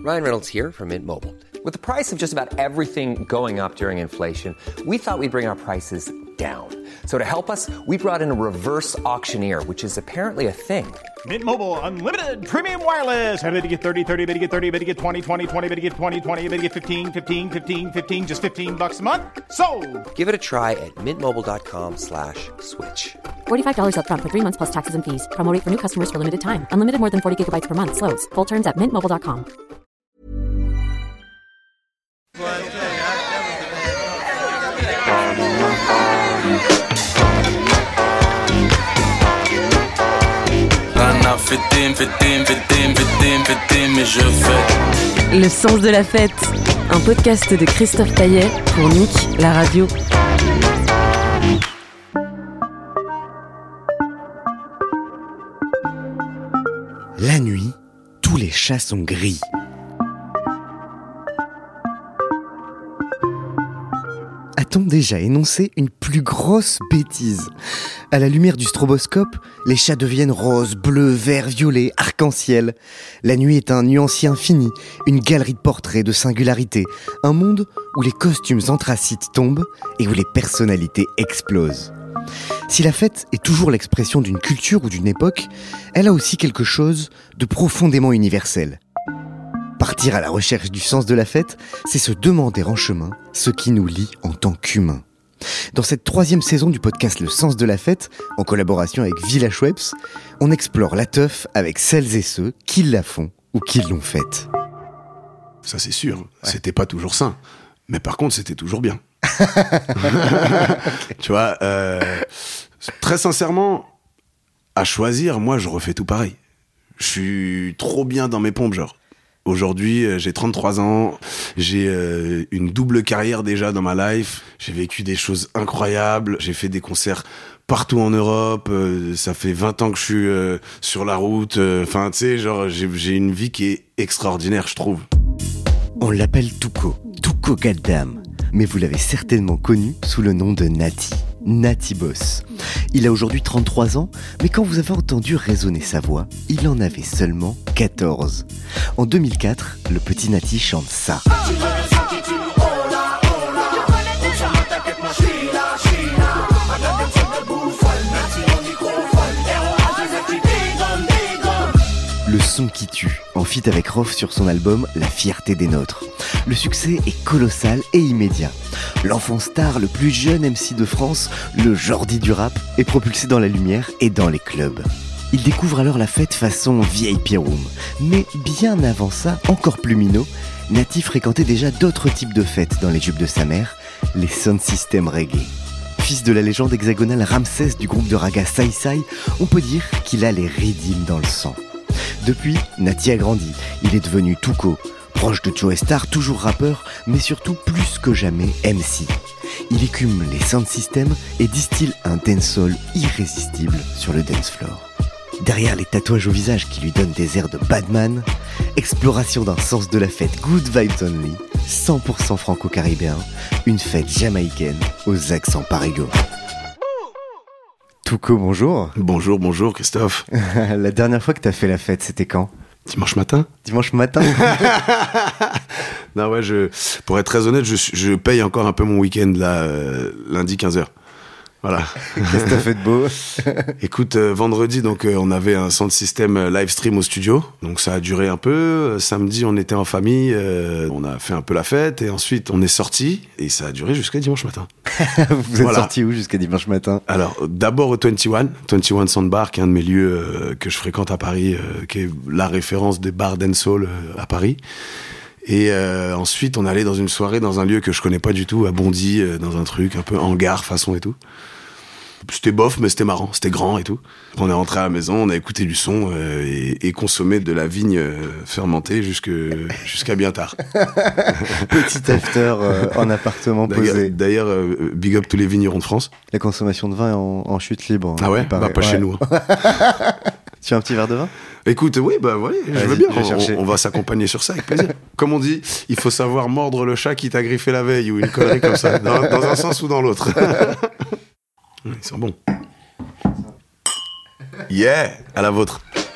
Ryan Reynolds here from Mint Mobile. With the price of just about everything going up during inflation, we thought we'd bring our prices down. So to help us, we brought in a reverse auctioneer, which is apparently a thing. Mint Mobile Unlimited Premium Wireless. How to get 30, 30, bit to get 30, bit to get 20, 20, 20, bit to get 20, 20, bit to get 15, 15, 15, 15, just $15 a month? Sold! Give it a try at mintmobile.com/switch. $45 up front for 3 months plus taxes and fees. Promo rate for new customers for limited time. Unlimited more than 40 gigabytes per month. Slows full terms at mintmobile.com. Le sens de la fête, un podcast de Christophe Paillet pour Nick, la radio. La nuit, tous les chats sont gris. A-t-on déjà énoncé une plus grosse bêtise ? À la lumière du stroboscope, les chats deviennent roses, bleus, verts, violets, arc-en-ciel. La nuit est un nuancier infini, une galerie de portraits, de singularités, un monde où les costumes anthracites tombent et où les personnalités explosent. Si la fête est toujours l'expression d'une culture ou d'une époque, elle a aussi quelque chose de profondément universel. Partir à la recherche du sens de la fête, c'est se demander en chemin ce qui nous lie en tant qu'humains. Dans cette 3e saison du podcast Le Sens de la Fête, en collaboration avec Village Webs, on explore la teuf avec celles et ceux qui la font ou qui l'ont faite. Ça c'est sûr, C'était pas toujours sain. Mais par contre, c'était toujours bien. Okay. Tu vois, très sincèrement, à choisir, moi je refais tout pareil. Je suis trop bien dans mes pompes, genre. Aujourd'hui, j'ai 33 ans, j'ai une double carrière déjà dans ma life, j'ai vécu des choses incroyables, j'ai fait des concerts partout en Europe, ça fait 20 ans que je suis sur la route, enfin tu sais, genre j'ai une vie qui est extraordinaire, je trouve. On l'appelle Touko Gaddam, mais vous l'avez certainement connu sous le nom de Nati Boss. Il a aujourd'hui 33 ans, mais quand vous avez entendu résonner sa voix, il en avait seulement 14. En 2004, le petit Nati chante ça. Le son qui tue, en feat avec Rof sur son album La fierté des nôtres. Le succès est colossal et immédiat. L'enfant star, le plus jeune MC de France, le Jordi du rap, est propulsé dans la lumière et dans les clubs. Il découvre alors la fête façon VIP room. Mais bien avant ça, encore plus minot, Nati fréquentait déjà d'autres types de fêtes dans les jupes de sa mère, les sound system reggae. Fils de la légende hexagonale Ramsès du groupe de raga Sai Sai, on peut dire qu'il a les rythmes dans le sang. Depuis, Nati a grandi, il est devenu Touko, proche de Joe Star, toujours rappeur, mais surtout plus que jamais MC. Il écume les sound systems et distille un dancehall irrésistible sur le dance floor. Derrière les tatouages au visage qui lui donnent des airs de Badman, exploration d'un sens de la fête good vibes only, 100% franco-caribéen, une fête jamaïcaine aux accents parigos. Touko, bonjour. Bonjour Christophe. La dernière fois que t'as fait la fête, c'était quand ? Dimanche matin. Non ouais, pour être très honnête, je paye encore un peu mon week-end là, lundi 15h. Voilà. Qu'est-ce que t'as fait de beau ? Écoute, vendredi, donc on avait un sound system live stream au studio, donc ça a duré un peu. Samedi, on était en famille, on a fait un peu la fête, et ensuite on est sorti, et ça a duré jusqu'à dimanche matin. Vous êtes sorti où jusqu'à dimanche matin ? Alors, d'abord au 21 Soundbar, qui est un de mes lieux que je fréquente à Paris, qui est la référence des bars dancehall à Paris. Et ensuite, on allait dans une soirée dans un lieu que je connais pas du tout, à Bondy, dans un truc un peu hangar façon et tout. C'était bof, mais c'était marrant, c'était grand et tout. On est rentré à la maison, on a écouté du son et consommé de la vigne fermentée jusqu'à bien tard. Petit after en appartement posé. D'ailleurs, big up tous les vignerons de France. La consommation de vin est en chute libre. Ah ouais ? Bah pas chez nous. Tu as un petit verre de vin ? Écoute, oui, bah voilà, je veux bien. On va s'accompagner sur ça avec plaisir. Comme on dit, il faut savoir mordre le chat qui t'a griffé la veille ou une connerie comme ça, dans un sens ou dans l'autre. Ils sont bons. Yeah, à la vôtre.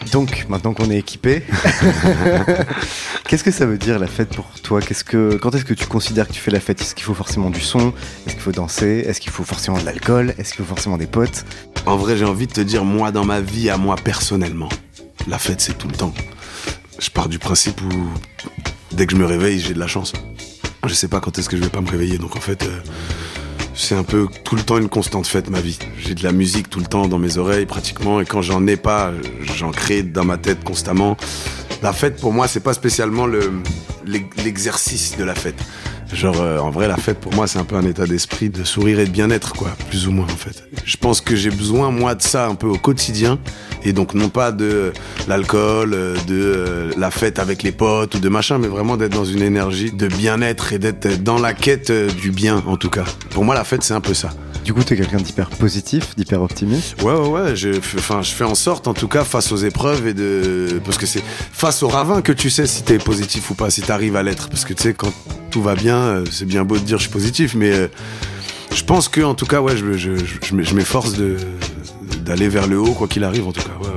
Donc, maintenant qu'on est équipé, qu'est-ce que ça veut dire la fête pour toi ? Quand est-ce que tu considères que tu fais la fête ? Est-ce qu'il faut forcément du son ? Est-ce qu'il faut danser ? Est-ce qu'il faut forcément de l'alcool ? Est-ce qu'il faut forcément des potes ? En vrai, j'ai envie de te dire, moi, dans ma vie, à moi, personnellement, la fête, c'est tout le temps. Je pars du principe où, dès que je me réveille, j'ai de la chance. Je sais pas quand est-ce que je vais pas me réveiller, donc en fait... c'est un peu tout le temps une constante fête, ma vie. J'ai de la musique tout le temps dans mes oreilles, pratiquement, et quand j'en ai pas, j'en crée dans ma tête constamment. La fête, pour moi, c'est pas spécialement l'exercice de la fête. Genre, en vrai, la fête, pour moi, c'est un peu un état d'esprit de sourire et de bien-être, quoi, plus ou moins, en fait. Je pense que j'ai besoin, moi, de ça un peu au quotidien, et donc non pas de l'alcool, de la fête avec les potes ou de machin, mais vraiment d'être dans une énergie de bien-être et d'être dans la quête du bien, en tout cas. Pour moi, la fête, c'est un peu ça. Du coup, t'es quelqu'un d'hyper positif, d'hyper optimiste ? Ouais, je fais en sorte, en tout cas, face aux épreuves parce que c'est face au ravin que tu sais si t'es positif ou pas, si t'arrives à l'être. Parce que tu sais, quand tout va bien, c'est bien beau de dire je suis positif, mais je pense que, en tout cas, ouais, je m'efforce d'aller vers le haut, quoi qu'il arrive, en tout cas, ouais.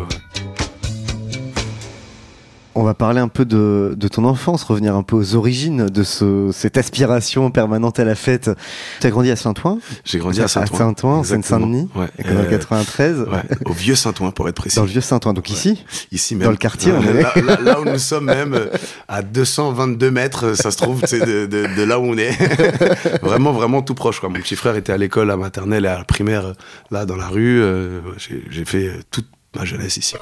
On va parler un peu de ton enfance, revenir un peu aux origines de cette aspiration permanente à la fête. Tu as grandi à Saint-Ouen ? J'ai grandi à Saint-Ouen. À Saint-Ouen, en Seine-Saint-Denis, ouais. École en 93. Ouais, au vieux Saint-Ouen, pour être précis. Dans le vieux Saint-Ouen, donc ici ? Ici même. Dans le quartier, on est. Là où nous sommes même, à 222 mètres, ça se trouve, c'est de là où on est. Vraiment, vraiment tout proche, quoi. Mon petit frère était à l'école, à maternelle et à la primaire, là, dans la rue. J'ai fait toute ma jeunesse ici.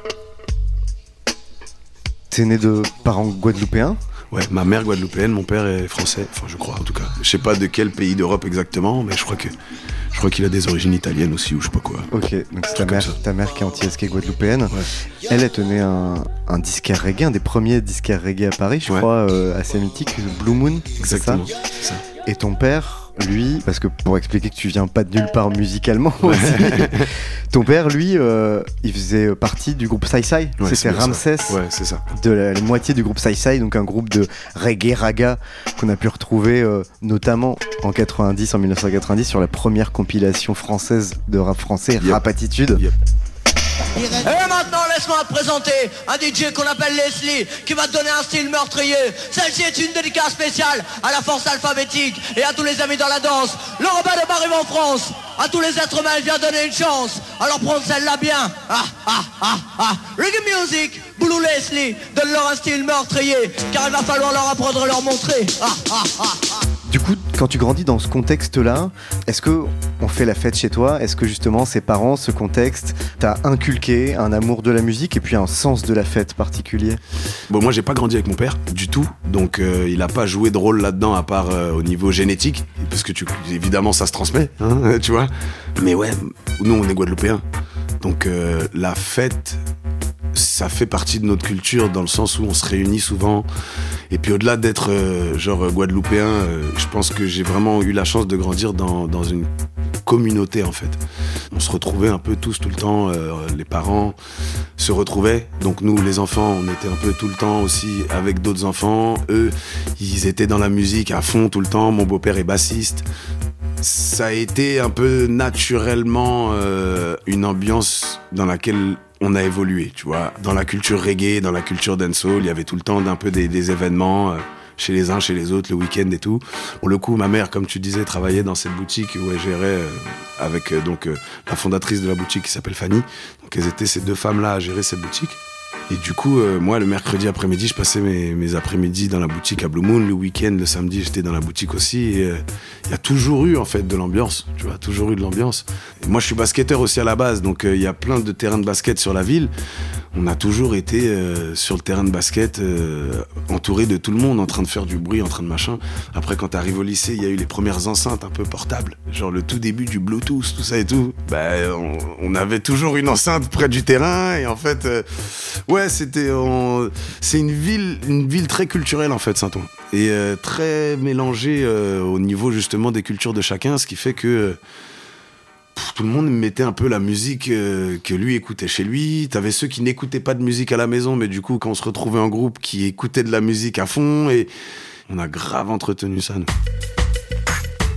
T'es né de parents guadeloupéens ? Ouais, ma mère guadeloupéenne, mon père est français, enfin je crois en tout cas. Je sais pas de quel pays d'Europe exactement, mais je crois qu'il a des origines italiennes aussi ou je sais pas quoi. Ok, donc c'est ta mère qui est antillaise, qui est guadeloupéenne. Ouais. Elle tenait un disquaire reggae, un des premiers disquaires reggae à Paris, je crois, assez mythique, Blue Moon. Exactement, c'est ça. Et ton père, lui, parce que pour expliquer que tu viens pas de nulle part musicalement aussi, ton père, lui, il faisait partie du groupe Sai Sai. Ouais, c'était Ramsès, ouais, c'est ça. De la moitié du groupe Sai Sai, donc un groupe de reggae raga qu'on a pu retrouver notamment en 1990 sur la première compilation française de rap français, yep. Rap Attitude. Yep. Et maintenant, laisse-moi te présenter un DJ qu'on appelle Leslie, qui va te donner un style meurtrier. Celle-ci est une dédicace spéciale à la force alphabétique et à tous les amis dans la danse. Le Robin de arrive en France. À tous les êtres humains, il vient donner une chance. Alors prendre celle-là bien. Reggae music, Blue Leslie, donne-leur un style meurtrier, car il va falloir leur apprendre et leur montrer. Du coup, quand tu grandis dans ce contexte-là, est-ce que on fait la fête chez toi ? Est-ce que justement, ces parents, ce contexte, t'a inculqué un amour de la musique et puis un sens de la fête particulier ? Bon, moi, j'ai pas grandi avec mon père du tout, donc il a pas joué de rôle là-dedans à part au niveau génétique, parce que évidemment, ça se transmet, hein, tu vois. Mais ouais, nous, on est guadeloupéens, donc la fête, ça fait partie de notre culture dans le sens où on se réunit souvent. Et puis au-delà d'être guadeloupéen, je pense que j'ai vraiment eu la chance de grandir dans une communauté en fait. On se retrouvait un peu tous tout le temps, les parents se retrouvaient. Donc nous les enfants, on était un peu tout le temps aussi avec d'autres enfants. Eux, ils étaient dans la musique à fond tout le temps. Mon beau-père est bassiste. Ça a été un peu naturellement une ambiance dans laquelle on a évolué, tu vois. Dans la culture reggae, dans la culture dancehall, il y avait tout le temps un peu des événements chez les uns, chez les autres, le week-end et tout. Pour le coup, ma mère, comme tu disais, travaillait dans cette boutique où elle gérait avec la fondatrice de la boutique qui s'appelle Fanny. Donc elles étaient ces deux femmes-là à gérer cette boutique. Et du coup, moi, le mercredi après-midi, je passais mes après-midi dans la boutique à Blue Moon. Le week-end, le samedi, j'étais dans la boutique aussi. Et il y a toujours eu, en fait, de l'ambiance. Tu vois, toujours eu de l'ambiance. Et moi, je suis basketteur aussi à la base. Donc, il y a plein de terrains de basket sur la ville. On a toujours été sur le terrain de basket, entouré de tout le monde, en train de faire du bruit, en train de machin. Après, quand t'arrives au lycée, il y a eu les premières enceintes un peu portables. Genre le tout début du Bluetooth, tout ça et tout. On avait toujours une enceinte près du terrain. Et en fait... ouais, c'est une ville très culturelle en fait, Saint-Ouen, et très mélangée au niveau justement des cultures de chacun, ce qui fait que tout le monde mettait un peu la musique que lui écoutait chez lui. T'avais ceux qui n'écoutaient pas de musique à la maison, mais du coup quand on se retrouvait en groupe, qui écoutaient de la musique à fond, et on a grave entretenu ça nous.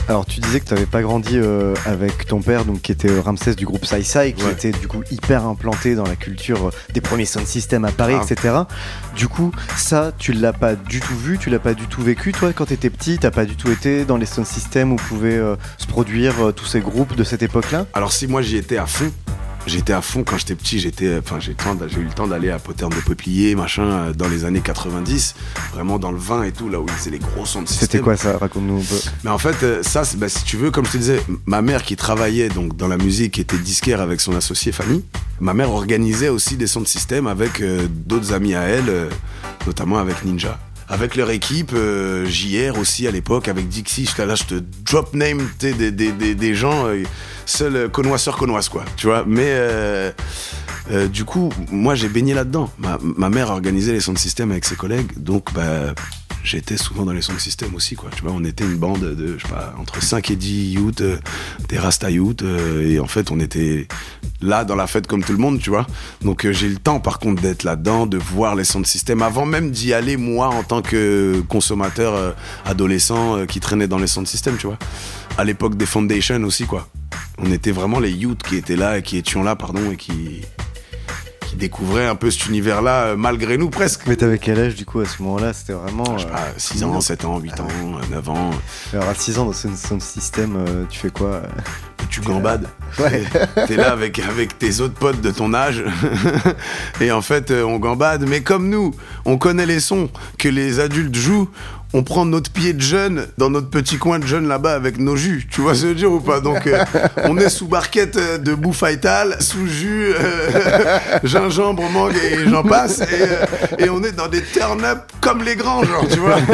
Alors tu disais que tu n'avais pas grandi avec ton père, donc qui était Ramsès du groupe Psy Psy, qui était du coup hyper implanté dans la culture des premiers sound systems à Paris, etc. Du coup, ça, tu l'as pas du tout vu, tu l'as pas du tout vécu. Toi, quand t'étais petit, t'as pas du tout été dans les sound systems où pouvaient se produire tous ces groupes de cette époque-là? Alors si moi j'y étais à fond. J'étais à fond quand j'étais petit, j'ai eu le temps d'aller à Poterne de Peuplier, machin, dans les années 90, vraiment dans le vin et tout, là où ils faisaient les gros sons de système. C'était quoi ça? Raconte-nous un peu. Mais en fait, ça, si tu veux, comme je te disais, ma mère qui travaillait donc dans la musique, qui était disquaire avec son associé Fanny, ma mère organisait aussi des sons de système avec d'autres amis à elle, notamment avec Ninja. Avec leur équipe, JR aussi à l'époque, avec Dixie, je te drop name des gens, seuls connoisseurs connoissent quoi, tu vois. Mais du coup, moi j'ai baigné là-dedans. Ma mère organisait les sound systems avec ses collègues, donc j'étais souvent dans les sound systems aussi quoi. Tu vois, on était une bande de, je sais pas, entre 5 et 10 youths, des Rasta youths, et en fait on était là dans la fête comme tout le monde, tu vois. Donc j'ai eu le temps par contre d'être là-dedans, de voir les sound systems avant même d'y aller moi en tant que consommateur adolescent qui traînait dans les sound systems, tu vois. À l'époque des Foundations aussi quoi. On était vraiment les youths qui étaient là et qui étions là et qui découvraient un peu cet univers-là malgré nous presque. Mais t'avais quel âge du coup à ce moment-là? C'était vraiment... je sais pas, 6 ans, 7 ans, 8 ans, 9 ans. Alors à 6 ans dans ce sound system, tu fais quoi? Tu gambades. Ouais. T'es là avec tes autres potes de ton âge. Et en fait, on gambade. Mais comme nous, on connaît les sons que les adultes jouent, on prend notre pied de jeune dans notre petit coin de jeune là-bas avec nos jus. Tu vois ce que je veux dire ou pas? Donc, on est sous barquette de bouffaïtal, sous jus, gingembre, mangue et j'en passe. Et on est dans des turn-up comme les grands, genre, tu vois.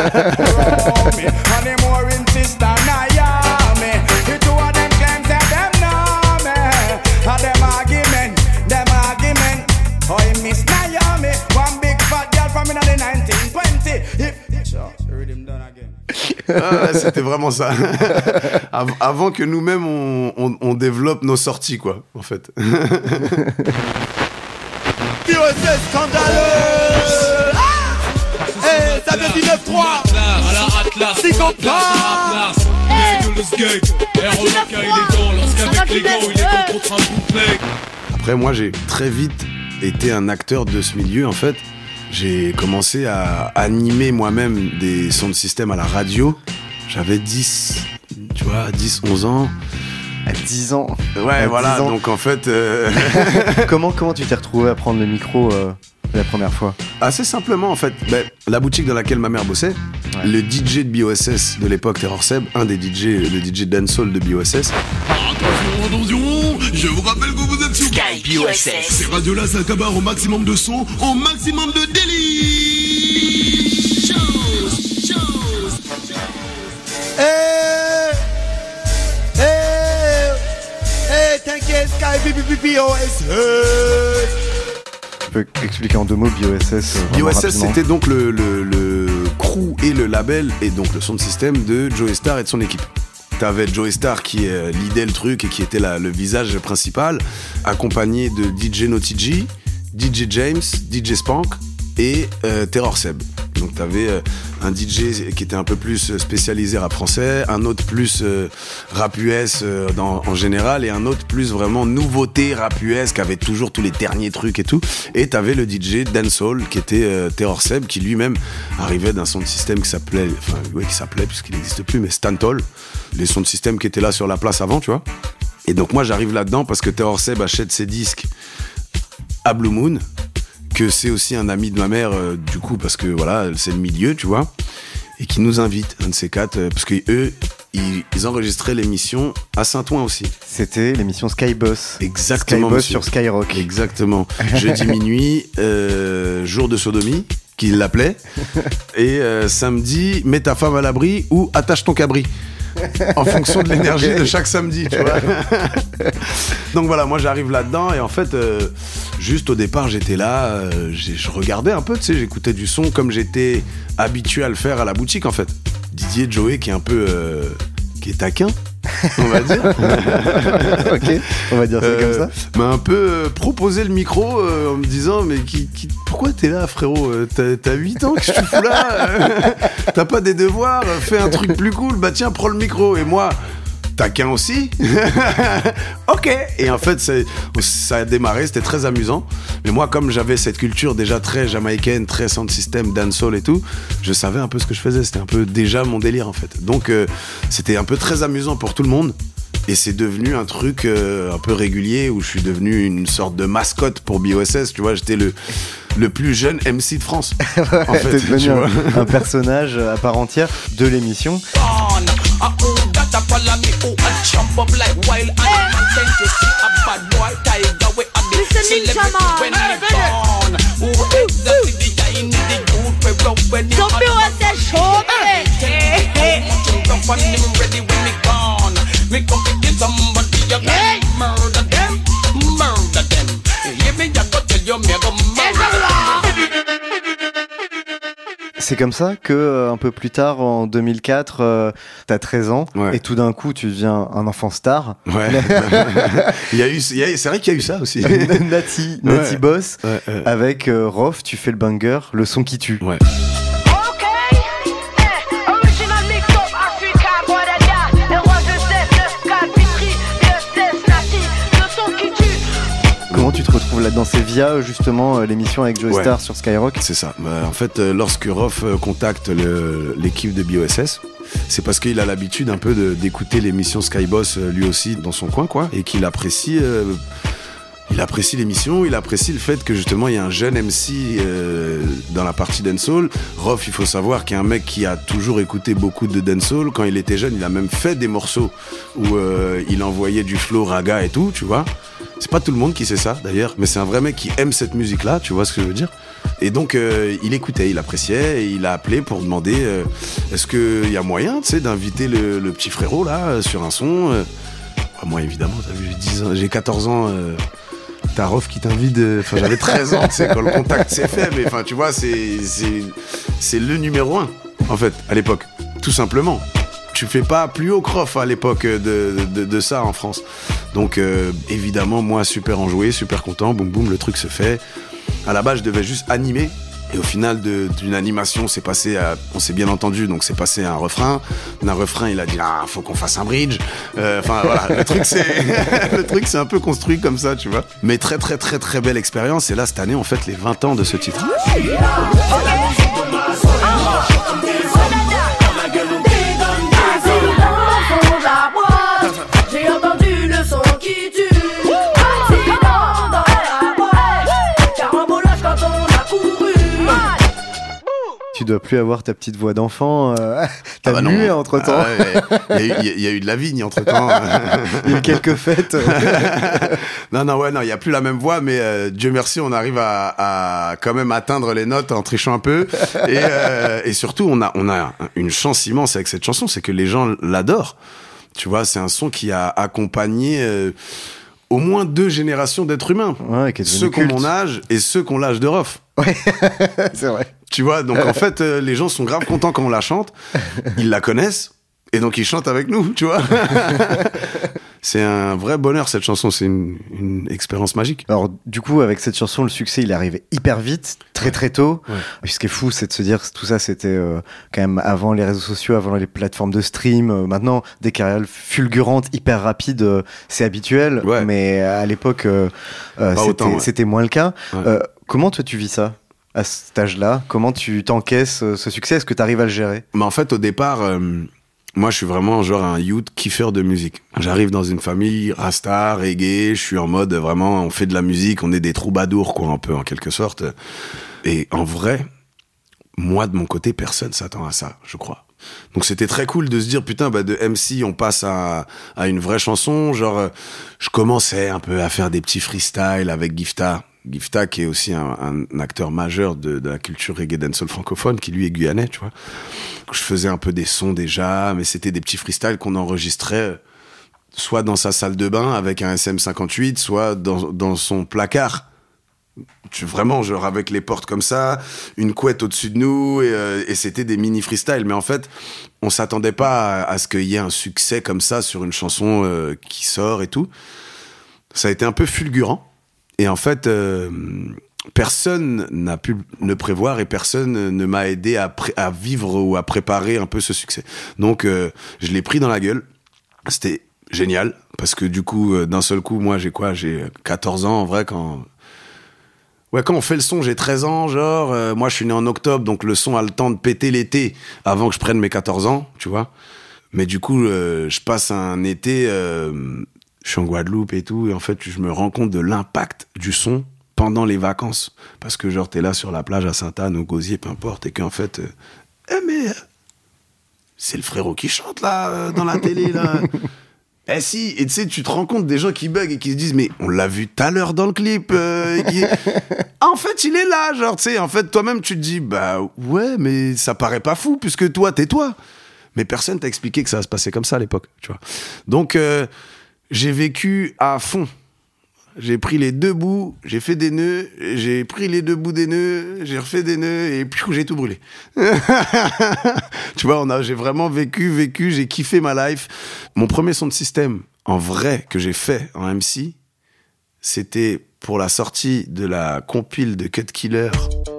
C'était vraiment ça. Avant que nous-mêmes on développe nos sorties quoi, en fait. BOSS scandaleux. Ça vient du 9-3 à la Atlas, 50 pas. Après moi j'ai très vite été un acteur de ce milieu en fait. J'ai commencé à animer moi-même des sound systems à la radio. J'avais 10, 11 ans. À 10 ans? Ouais, à voilà, 10 ans. Donc en fait... Comment tu t'es retrouvé à prendre le micro la première fois? Assez simplement en fait. La boutique dans laquelle ma mère bossait, le DJ de BOSS de l'époque, Terror Seb, un des DJ, le DJ dancehall de BOSS. Attention, je vous rappelle que vous êtes sur Sky BOSS. Ces radios-là, ça cabarre au maximum de son, au maximum de délit. T'inquiète, Sky BOSS. Tu peux expliquer en 2 mots BOSS? BOSS, c'était donc le crew et le label, et donc le sound system de Joey Starr et de son équipe. T'avais Joey Starr qui leadait le truc et qui était le visage principal, accompagné de DJ Naughty G, DJ James, DJ Spank et Terror Seb. Donc t'avais un DJ qui était un peu plus spécialisé rap français, un autre plus rap US en général, et un autre plus vraiment nouveauté rap US qui avait toujours tous les derniers trucs et tout. Et t'avais le DJ dancehall qui était Terror Seb, qui lui-même arrivait d'un son de système qui s'appelait puisqu'il n'existe plus, mais Stantol, les sons de système qui étaient là sur la place avant, tu vois. Et donc moi j'arrive là-dedans parce que Terror Seb achète ses disques à Blue Moon, que c'est aussi un ami de ma mère, du coup, parce que voilà, c'est le milieu, tu vois, et qui nous invite, un de ces quatre, parce que eux, ils enregistraient l'émission à Saint-Ouen aussi. C'était l'émission Skyboss. Exactement. Skyboss sur Skyrock. Exactement. Jeudi minuit, jour de sodomie, qu'il l'appelait, et samedi, mets ta femme à l'abri ou attache ton cabri. En fonction de l'énergie de chaque samedi, tu vois. Donc voilà, moi j'arrive là-dedans et en fait, juste au départ, j'étais là, je regardais un peu, tu sais, j'écoutais du son comme j'étais habitué à le faire à la boutique en fait. Didier Joey qui est un peu, qui est taquin, on va dire. Ok, on va dire ça comme ça. M'a un peu proposé le micro en me disant mais pourquoi t'es là frérot, t'as 8 ans, qu'est-ce que tu fous là t'as pas des devoirs, fais un truc plus cool, bah tiens prends le micro. Et moi taquin aussi. Ok. Et en fait ça a démarré, c'était très amusant. Mais moi comme j'avais cette culture déjà très jamaïcaine, très sound system, dancehall et tout, je savais un peu ce que je faisais, c'était un peu déjà mon délire en fait. Donc c'était un peu très amusant pour tout le monde. Et c'est devenu un truc un peu régulier où je suis devenu une sorte de mascotte pour BOSS, tu vois, j'étais le plus jeune MC de France. En fait, t'es devenu un personnage à part entière de l'émission. C'est comme ça que un peu plus tard, en 2004, t'as 13 ans et tout d'un coup tu deviens un enfant star. Ouais. C'est vrai qu'il y a eu ça aussi. Nati Boss avec Rof, tu fais le banger, le son qui tue. Ouais. Comment tu te retrouves là-dedans? C'est via justement l'émission avec Joey Star sur Skyrock? C'est ça. En fait, lorsque Rof contacte l'équipe de BOSS, c'est parce qu'il a l'habitude un peu d'écouter l'émission Skyboss lui aussi dans son coin, quoi, et qu'il apprécie. Il apprécie l'émission, il apprécie le fait que justement il y a un jeune MC dans la partie dancehall. Rof, il faut savoir qu'il y a un mec qui a toujours écouté beaucoup de dancehall. Quand il était jeune, il a même fait des morceaux où il envoyait du flow raga et tout, tu vois. C'est pas tout le monde qui sait ça d'ailleurs, mais c'est un vrai mec qui aime cette musique-là, tu vois ce que je veux dire. Et donc il écoutait, il appréciait, et il a appelé pour demander est-ce qu'il y a moyen, tu sais, d'inviter le petit frérot là sur un son. Moi évidemment, t'as vu, j'ai 14 ans. T'as Rof qui t'invite, enfin j'avais 13 ans, tu sais, quand le contact s'est fait, mais enfin tu vois, c'est le numéro 1 en fait à l'époque, tout simplement. Tu fais pas plus haut que Rof à l'époque de ça en France. Donc évidemment moi super enjoué, super content, boum boum, le truc se fait. À la base je devais juste animer. Et au final d'une animation, on s'est bien entendu, donc c'est passé à un refrain. D'un refrain, il a dit faut qu'on fasse un bridge. Enfin voilà, le truc c'est un peu construit comme ça, tu vois. Mais très très très très belle expérience. Et là cette année, on fête les 20 ans de ce titre. J'ai entendu le son qui tue. Tu dois plus avoir ta petite voix d'enfant. T'as mué entre temps. Il y a eu de la vigne entre temps. Il y a eu quelques fêtes. Non, il y a plus la même voix, mais Dieu merci, on arrive à quand même atteindre les notes en trichant un peu. Et surtout, on a une chance immense avec cette chanson, c'est que les gens l'adorent. Tu vois, c'est un son qui a accompagné au moins 2 générations d'êtres humains. Ouais, ceux qui ont mon âge et ceux qui ont l'âge de Rof. Ouais, c'est vrai. Tu vois, donc en fait, les gens sont grave contents quand on la chante. Ils la connaissent. Et donc ils chantent avec nous, tu vois. C'est un vrai bonheur cette chanson, c'est une expérience magique. Alors du coup avec cette chanson le succès il est arrivé hyper vite, très très tôt. Ouais. Ce qui est fou c'est de se dire que tout ça c'était quand même avant les réseaux sociaux, avant les plateformes de stream. Maintenant des carrières fulgurantes, hyper rapides, c'est habituel. Ouais. Mais à l'époque c'était moins le cas. Ouais. Comment toi tu vis ça à cet âge-là? Comment tu t'encaisses ce succès? Est-ce que tu arrives à le gérer? Mais en fait au départ... Moi, je suis vraiment genre un youth kiffeur de musique. J'arrive dans une famille rasta, reggae, je suis en mode vraiment, on fait de la musique, on est des troubadours, quoi, un peu, en quelque sorte. Et en vrai, moi, de mon côté, personne s'attend à ça, je crois. Donc c'était très cool de se dire, putain, de MC, on passe à une vraie chanson. Genre, je commençais un peu à faire des petits freestyles avec Gifta. Gifta qui est aussi un acteur majeur de la culture reggae dancehall francophone, qui lui est guyanais, tu vois. Je faisais un peu des sons déjà, mais c'était des petits freestyles qu'on enregistrait soit dans sa salle de bain avec un SM58, soit dans son placard Vraiment, genre avec les portes comme ça, une couette au-dessus de nous, et c'était des mini freestyle. Mais en fait, on s'attendait pas à ce qu'il y ait un succès comme ça sur une chanson qui sort et tout. Ça a été un peu fulgurant. Et en fait, personne n'a pu le prévoir et personne ne m'a aidé à vivre ou à préparer un peu ce succès. Donc, je l'ai pris dans la gueule. C'était génial, parce que du coup, d'un seul coup, moi, j'ai 14 ans, en vrai, quand on fait le son, j'ai 13 ans, genre, moi, je suis né en octobre, donc le son a le temps de péter l'été avant que je prenne mes 14 ans, tu vois. Mais du coup, je passe un été, je suis en Guadeloupe et tout, et en fait, je me rends compte de l'impact du son pendant les vacances. Parce que, genre, t'es là sur la plage à Sainte-Anne, au Gosier, peu importe, et qu'en fait, mais c'est le frérot qui chante, là, dans la télé, là. Eh si, et tu sais, tu te rends compte des gens qui bug et qui se disent, mais on l'a vu tout à l'heure dans le clip. En fait, il est là, genre, tu sais, en fait, toi-même, tu te dis, bah ouais, mais ça paraît pas fou, puisque toi, t'es toi. Mais personne t'a expliqué que ça va se passer comme ça à l'époque, tu vois. Donc, j'ai vécu à fond. J'ai pris les deux bouts, j'ai fait des nœuds, j'ai pris les deux bouts des nœuds, j'ai refait des nœuds et puis j'ai tout brûlé. Tu vois, j'ai vraiment vécu, j'ai kiffé ma life. Mon premier son de système, en vrai, que j'ai fait en MC, c'était pour la sortie de la compile de Cut Killer.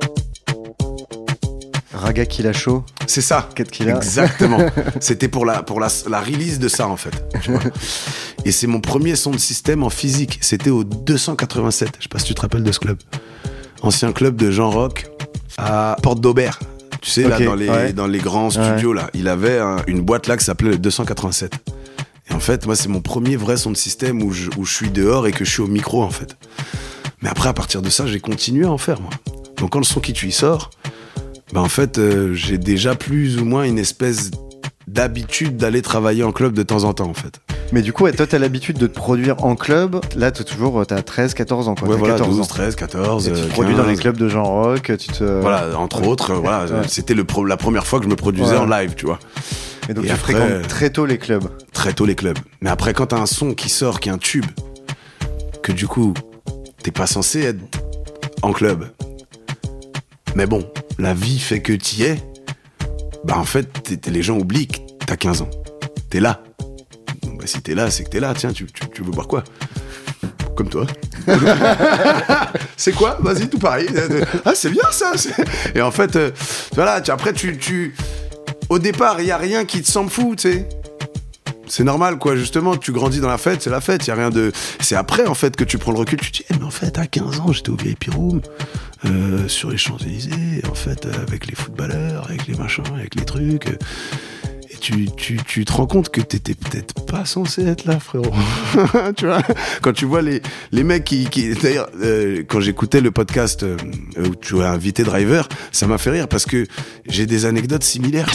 Raga Killa Show. C'est ça. Cut Killer. Exactement. C'était pour la release de ça, en fait. Tu vois. Et c'est mon premier son de système en physique. C'était au 287. Je sais pas si tu te rappelles de ce club. Ancien club de Jean Rock à Porte d'Aubert. Tu sais, okay, là, dans les grands studios, là. Il avait une boîte là qui s'appelait le 287. Et en fait, moi, c'est mon premier vrai son de système où je suis dehors et que je suis au micro, en fait. Mais après, à partir de ça, j'ai continué à en faire, moi. Donc, quand le son qui tue, il sort, ben, en fait, j'ai déjà plus ou moins une espèce d'habitude d'aller travailler en club de temps en temps, en fait. Mais du coup, ouais, toi, t'as l'habitude de te produire en club. Là, t'as 13, 14 ans, quoi. Ouais, t'as voilà, 14 12, ans. 13, 14, et tu te 15. produis dans les clubs de Jean Rock, Voilà, entre autres, voilà. Ouais. C'était la première fois que je me produisais en live, tu vois. Et donc, tu fréquentes très tôt les clubs. Très tôt les clubs. Mais après, quand t'as un son qui sort, qui est un tube, que du coup, t'es pas censé être en club. Mais bon, la vie fait que t'y es. Bah, en fait, les gens oublient que t'as 15 ans. T'es là. Bah, si t'es là, c'est que t'es là. Tiens, tu veux boire quoi? Comme toi. C'est quoi? Vas-y, tout pareil. Ah, c'est bien ça. Et en fait, voilà, après, au départ, il n'y a rien qui te semble fou, tu sais. C'est normal, quoi. Justement, tu grandis dans la fête, c'est la fête. Il y a rien de. C'est après, en fait, que tu prends le recul. Tu te dis, mais en fait, à 15 ans, j'étais au VIP Room, sur les Champs-Élysées, en fait, avec les footballeurs, avec les machins, avec les trucs. Et tu te rends compte que t'étais peut-être pas censé être là, frérot. Tu vois, quand tu vois les mecs qui d'ailleurs, quand j'écoutais le podcast où tu as invité Driver, ça m'a fait rire parce que j'ai des anecdotes similaires.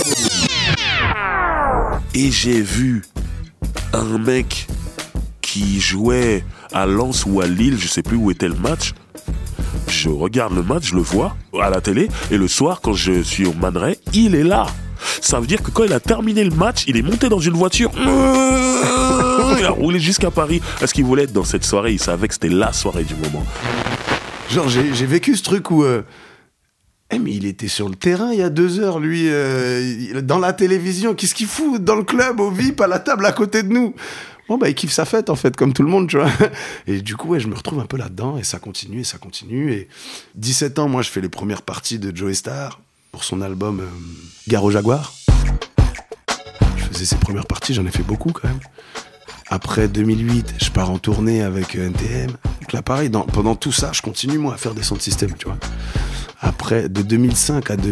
Et j'ai vu un mec qui jouait à Lens ou à Lille, je sais plus où était le match. Je regarde le match, je le vois à la télé, et le soir, quand je suis au Man Ray, il est là. Ça veut dire que quand il a terminé le match, il est monté dans une voiture, il a roulé jusqu'à Paris, parce qu'il voulait être dans cette soirée, il savait que c'était la soirée du moment. Genre, j'ai vécu ce truc où... mais il était sur le terrain il y a 2 heures, lui, dans la télévision. Qu'est-ce qu'il fout dans le club, au VIP, à la table à côté de nous? Bon, bah, il kiffe sa fête, en fait, comme tout le monde, tu vois. Et du coup, ouais, je me retrouve un peu là-dedans, et ça continue. Et 17 ans, moi, je fais les premières parties de Joey Starr pour son album Gare au Jaguar. Je faisais ses premières parties, j'en ai fait beaucoup, quand même. Après 2008, je pars en tournée avec NTM. Donc là, pareil, pendant tout ça, je continue, moi, à faire des sons de système, tu vois. Après, de 2005 à de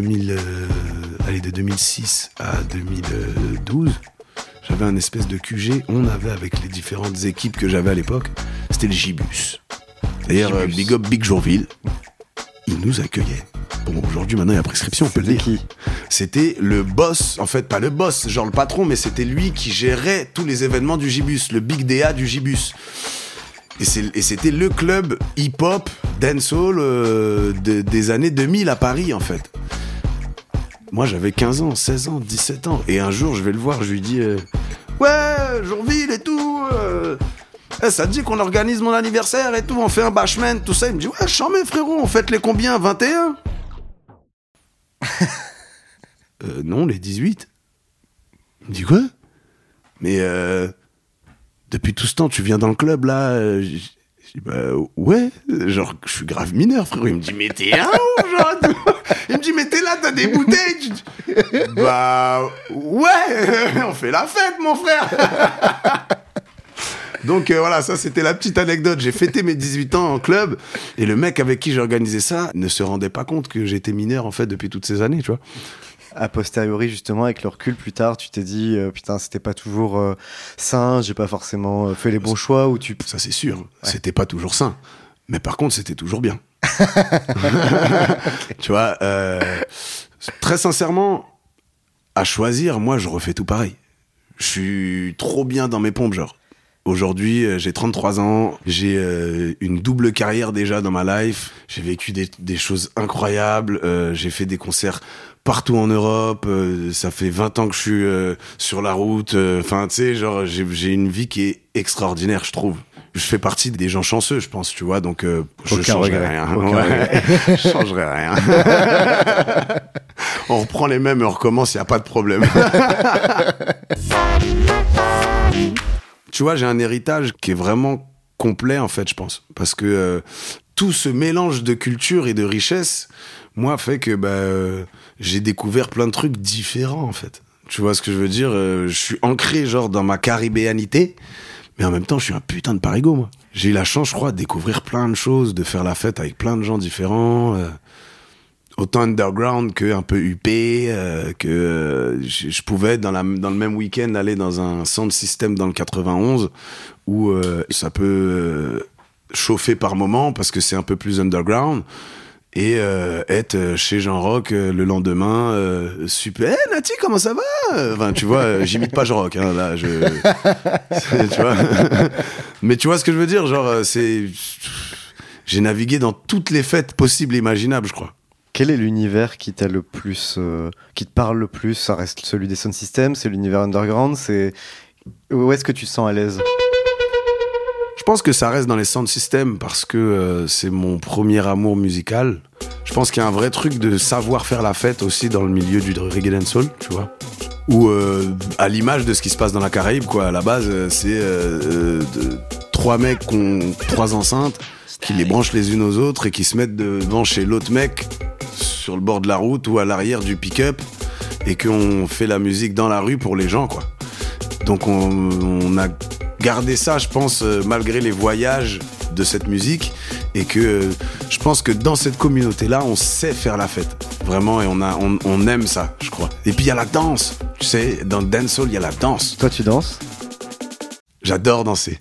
2006 à 2012, j'avais un espèce de QG. On avait, avec les différentes équipes que j'avais à l'époque, c'était le Gibus. D'ailleurs, Big Up Big Jourville, il nous accueillait. Bon, aujourd'hui, maintenant, il y a prescription, on peut le dire. Qui? C'était le boss, en fait, pas le boss, genre le patron, mais c'était lui qui gérait tous les événements du Gibus, le Big DA du Gibus. Et c'était le club hip-hop, dancehall des années 2000 à Paris, en fait. Moi, j'avais 15 ans, 16 ans, 17 ans. Et un jour, je vais le voir, je lui dis « Ouais, Jourville et tout Ça te dit qu'on organise mon anniversaire et tout, on fait un bashment, tout ça. Il me dit, ouais, chambé, frérot, on fête les combien, 21? Non, les 18. Il me dit, quoi? Mais depuis tout ce temps, tu viens dans le club, là? Je dis, bah, ouais, genre, je suis grave mineur, frérot. Il me dit, mais t'es un ouf, genre, il me dit, mais t'es là, t'as des bouteilles. Je dis, bah, ouais, on fait la fête, mon frère. Donc voilà, ça c'était la petite anecdote. J'ai fêté mes 18 ans en club et le mec avec qui j'ai organisé ça ne se rendait pas compte que j'étais mineur en fait depuis toutes ces années, tu vois. A posteriori, justement, avec le recul, plus tard, tu t'es dit, putain, c'était pas toujours sain, j'ai pas forcément fait les bons choix, ou tu... Ça, c'est sûr. Ouais. C'était pas toujours sain. Mais par contre, c'était toujours bien. Tu vois, très sincèrement, à choisir, moi, je refais tout pareil. Je suis trop bien dans mes pompes, genre. Aujourd'hui, j'ai 33 ans, j'ai une double carrière déjà dans ma life, j'ai vécu des choses incroyables, j'ai fait des concerts partout en Europe, ça fait 20 ans que je suis sur la route, enfin tu sais, genre j'ai une vie qui est extraordinaire, je trouve. Je fais partie des gens chanceux, je pense, tu vois, donc je changerai rien. Je changerai rien. On reprend les mêmes et on recommence, il n'y a pas de problème. Tu vois, j'ai un héritage qui est vraiment complet, en fait, je pense. Parce que tout ce mélange de culture et de richesse, moi, fait que j'ai découvert plein de trucs différents, en fait. Tu vois ce que je veux dire? Je suis ancré, genre, dans ma caribéanité, mais en même temps, je suis un putain de parigo, moi. J'ai eu la chance, je crois, de découvrir plein de choses, de faire la fête avec plein de gens différents, autant underground que un peu huppé, que je pouvais dans le même week-end aller dans un sound system dans le 91 où ça peut chauffer par moment parce que c'est un peu plus underground et être chez Jean Rock le lendemain super. Hey, Nati, comment ça va? Enfin, tu vois, j'imite pas Jean Rock, hein, là, tu vois. Mais tu vois ce que je veux dire, genre j'ai navigué dans toutes les fêtes possibles et imaginables, je crois. Quel est l'univers qui t'a le plus, qui te parle le plus? Ça reste celui des sound systems, c'est l'univers underground, c'est... Où est-ce que tu te sens à l'aise? Je pense que ça reste dans les sound systems parce que c'est mon premier amour musical. Je pense qu'il y a un vrai truc de savoir faire la fête aussi dans le milieu du reggae dancehall, tu vois. Ou à l'image de ce qui se passe dans la Caraïbe, quoi. À la base, c'est 3 mecs qui ont 3 enceintes, qui les branchent les unes aux autres et qui se mettent devant chez l'autre mec sur le bord de la route ou à l'arrière du pick-up et qu'on fait la musique dans la rue pour les gens, quoi. Donc on a gardé ça, je pense, malgré les voyages de cette musique et que je pense que dans cette communauté-là, on sait faire la fête. Vraiment, et on aime ça, je crois. Et puis il y a la danse, tu sais, dans le dancehall, il y a la danse. Toi, tu danses? J'adore danser.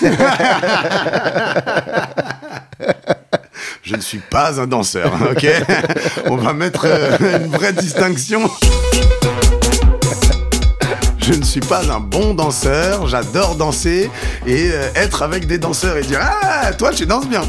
Je ne suis pas un danseur, ok? On va mettre une vraie distinction. Je ne suis pas un bon danseur, j'adore danser et être avec des danseurs et dire « Ah, toi, tu danses bien !»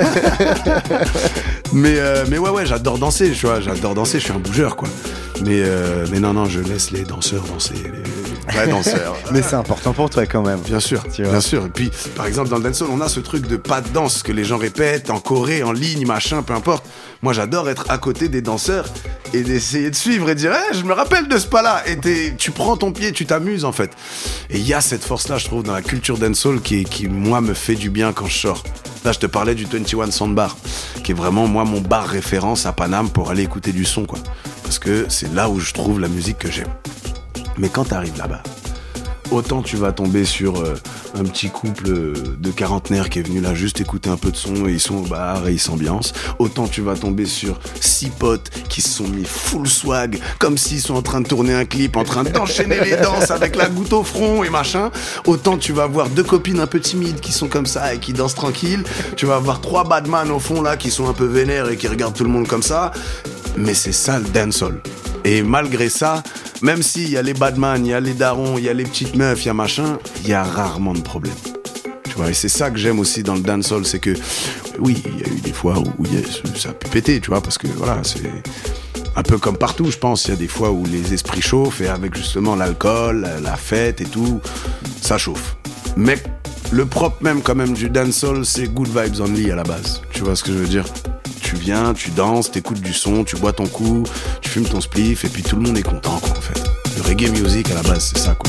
Mais ouais, j'adore danser, tu vois, j'adore danser, je suis un bougeur, quoi. Mais non, je laisse les danseurs danser, les vrais danseurs. Mais c'est important pour toi, quand même. Bien sûr, bien sûr. Et puis, par exemple, dans le dancehall, on a ce truc de pas de danse que les gens répètent en Corée, en ligne, machin, peu importe. Moi, j'adore être à côté des danseurs et d'essayer de suivre et de dire hey, je me rappelle de ce pas-là. Et tu prends ton pied, tu t'amuses, en fait. Et il y a cette force-là, je trouve, dans la culture dancehall qui, moi, me fait du bien quand je sors. Là, je te parlais du 21 Sound Bar, qui est vraiment, moi, mon bar référence à Paname pour aller écouter du son, quoi. Parce que c'est là où je trouve la musique que j'aime. Mais quand t'arrives là-bas, autant tu vas tomber sur un petit couple de quarantenaires qui est venu là juste écouter un peu de son et ils sont au bar et ils s'ambiancent. Autant tu vas tomber sur 6 potes qui se sont mis full swag, comme s'ils sont en train de tourner un clip, en train d'enchaîner les danses avec la goutte au front et machin. Autant tu vas voir 2 copines un peu timides qui sont comme ça et qui dansent tranquille. Tu vas avoir 3 badman au fond là qui sont un peu vénères et qui regardent tout le monde comme ça. Mais c'est ça le dancehall. Et malgré ça, même s'il y a les badman, il y a les darons, il y a les petites meufs, il y a machin, il y a rarement de problème. Tu vois, et c'est ça que j'aime aussi dans le dancehall, c'est que, oui, il y a eu des fois où ça a pu péter, tu vois, parce que voilà, c'est un peu comme partout, je pense. Il y a des fois où les esprits chauffent et avec justement l'alcool, la fête et tout, ça chauffe. Mais Le propre même quand même du dancehall, c'est good vibes only à la base. Tu vois ce que je veux dire? Tu viens, tu danses, t'écoutes du son, tu bois ton coup, tu fumes ton spliff et puis tout le monde est content quoi en fait. Le reggae music à la base, c'est ça quoi.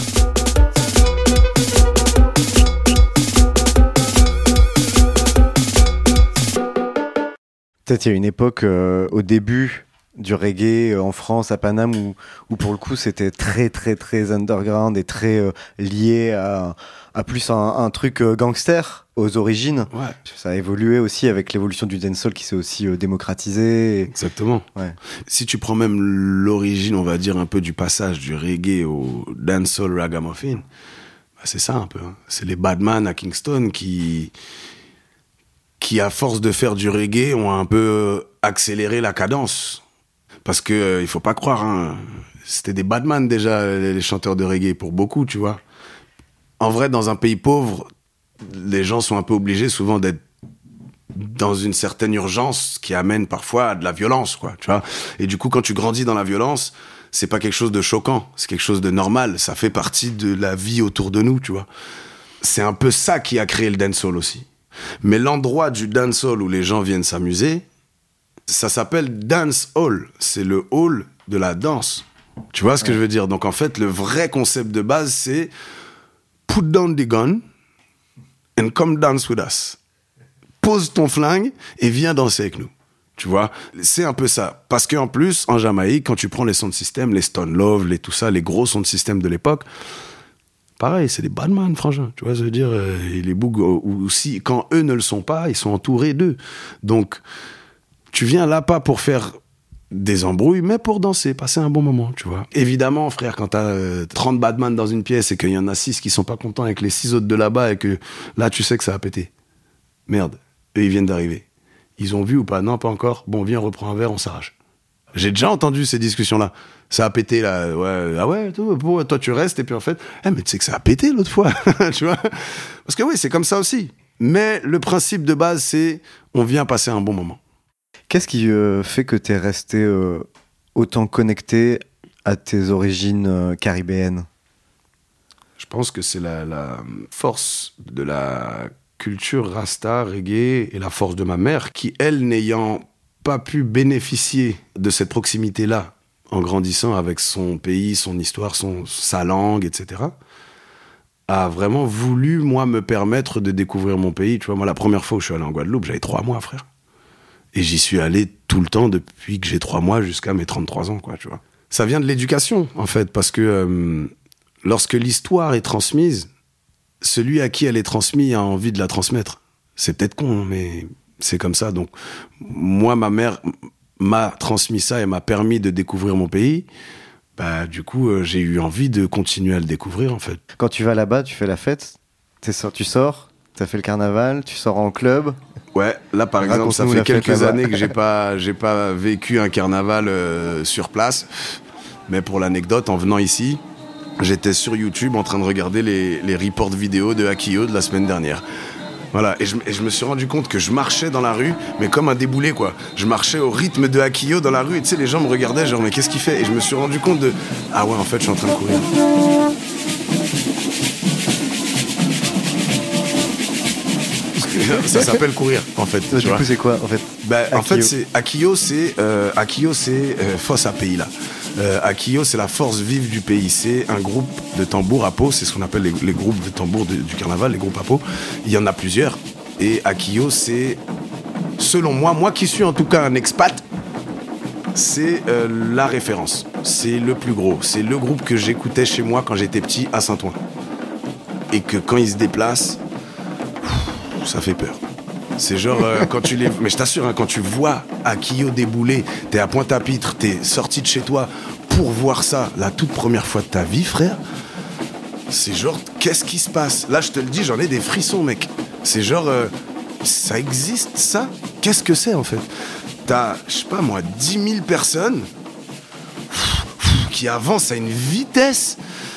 Peut-être il y a une époque au début du reggae en France, à Paname, où pour le coup c'était très très très underground et très lié à plus un truc gangster aux origines. Ouais. Ça a évolué aussi avec l'évolution du dancehall qui s'est aussi démocratisé. Exactement. Ouais. Si tu prends même l'origine, on va dire un peu du passage du reggae au dancehall ragamuffin, bah c'est ça un peu. Hein. C'est les Badman à Kingston qui à force de faire du reggae ont un peu accéléré la cadence. Parce que il faut pas croire, hein, c'était des badman déjà les chanteurs de reggae pour beaucoup, tu vois. En vrai, dans un pays pauvre, les gens sont un peu obligés souvent d'être dans une certaine urgence qui amène parfois à de la violence, quoi, tu vois. Et du coup, quand tu grandis dans la violence, c'est pas quelque chose de choquant, c'est quelque chose de normal. Ça fait partie de la vie autour de nous, tu vois. C'est un peu ça qui a créé le dancehall aussi. Mais l'endroit du dancehall où les gens viennent s'amuser, ça s'appelle dance hall. C'est le hall de la danse. Tu vois ce que je veux dire? Donc en fait, le vrai concept de base, c'est put down the gun and come dance with us. Pose ton flingue et viens danser avec nous. Tu vois? C'est un peu ça. Parce qu'en plus, en Jamaïque, quand tu prends les sons de système, les Stone Love, les tout ça, les gros sons de système de l'époque, pareil, c'est des badman, frangin. Tu vois, ça veut dire, les bougs, ou si, quand eux ne le sont pas, ils sont entourés d'eux. Donc, tu viens là pas pour faire des embrouilles, mais pour danser, passer un bon moment, tu vois. Évidemment, frère, quand t'as 30 badman dans une pièce et qu'il y en a 6 qui sont pas contents avec les 6 autres de là-bas et que là, tu sais que ça va péter. Merde, eux, ils viennent d'arriver. Ils ont vu ou pas? Non, pas encore. Bon, viens, on reprend un verre, on s'arrache. J'ai déjà entendu ces discussions-là. Ça a pété, là. Ouais, ah ouais, toi, tu restes, et puis en fait, mais tu sais que ça a pété l'autre fois, tu vois. Parce que oui, c'est comme ça aussi. Mais le principe de base, c'est on vient passer un bon moment. Qu'est-ce qui fait que t'es resté autant connecté à tes origines caribéennes? Je pense que c'est la force de la culture rasta, reggae, et la force de ma mère, qui, elle, n'ayant pas pu bénéficier de cette proximité-là, en grandissant avec son pays, son histoire, sa langue, etc., a vraiment voulu, moi, me permettre de découvrir mon pays. Tu vois, moi, la première fois où je suis allé en Guadeloupe, j'avais 3 mois, frère. Et j'y suis allé tout le temps depuis que j'ai 3 mois jusqu'à mes 33 ans, quoi, tu vois. Ça vient de l'éducation, en fait, parce que lorsque l'histoire est transmise, celui à qui elle est transmise a envie de la transmettre. C'est peut-être con, mais c'est comme ça. Donc, moi, ma mère m'a transmis ça et m'a permis de découvrir mon pays. Bah, du coup, j'ai eu envie de continuer à le découvrir, en fait. Quand tu vas là-bas, tu fais la fête, tu sors, t'as fait le carnaval, tu sors en club. Ouais, là par exemple, ça fait quelques années que j'ai pas vécu un carnaval sur place. Mais pour l'anecdote, en venant ici, j'étais sur YouTube en train de regarder les reports vidéo de Akio de la semaine dernière. Voilà, et je me suis rendu compte que je marchais dans la rue, mais comme un déboulé, quoi. Je marchais au rythme de Akio dans la rue, et tu sais, les gens me regardaient, genre, mais qu'est-ce qu'il fait? Et je me suis rendu compte ah ouais, en fait, je suis en train de courir. Ça s'appelle courir, en fait. Du coup, c'est quoi, en fait? En fait, Akio, c'est Fosse à Pays, là. Akio, c'est la force vive du pays. C'est un groupe de tambours à peau. C'est ce qu'on appelle les groupes de tambours du carnaval, les groupes à peau. Il y en a plusieurs. Et Akio, c'est, selon moi qui suis en tout cas un expat, c'est la référence. C'est le plus gros. C'est le groupe que j'écoutais chez moi quand j'étais petit à Saint-Ouen. Et que quand ils se déplacent, ça fait peur. C'est genre, quand tu les... Mais je t'assure, hein, quand tu vois Akio débouler, t'es à Pointe-à-Pitre, t'es sorti de chez toi pour voir ça, la toute première fois de ta vie, frère, c'est genre, qu'est-ce qui se passe? Là, je te le dis, j'en ai des frissons, mec. C'est genre, ça existe, ça? Qu'est-ce que c'est, en fait? T'as, je sais pas moi, 10 000 personnes qui avancent à une vitesse...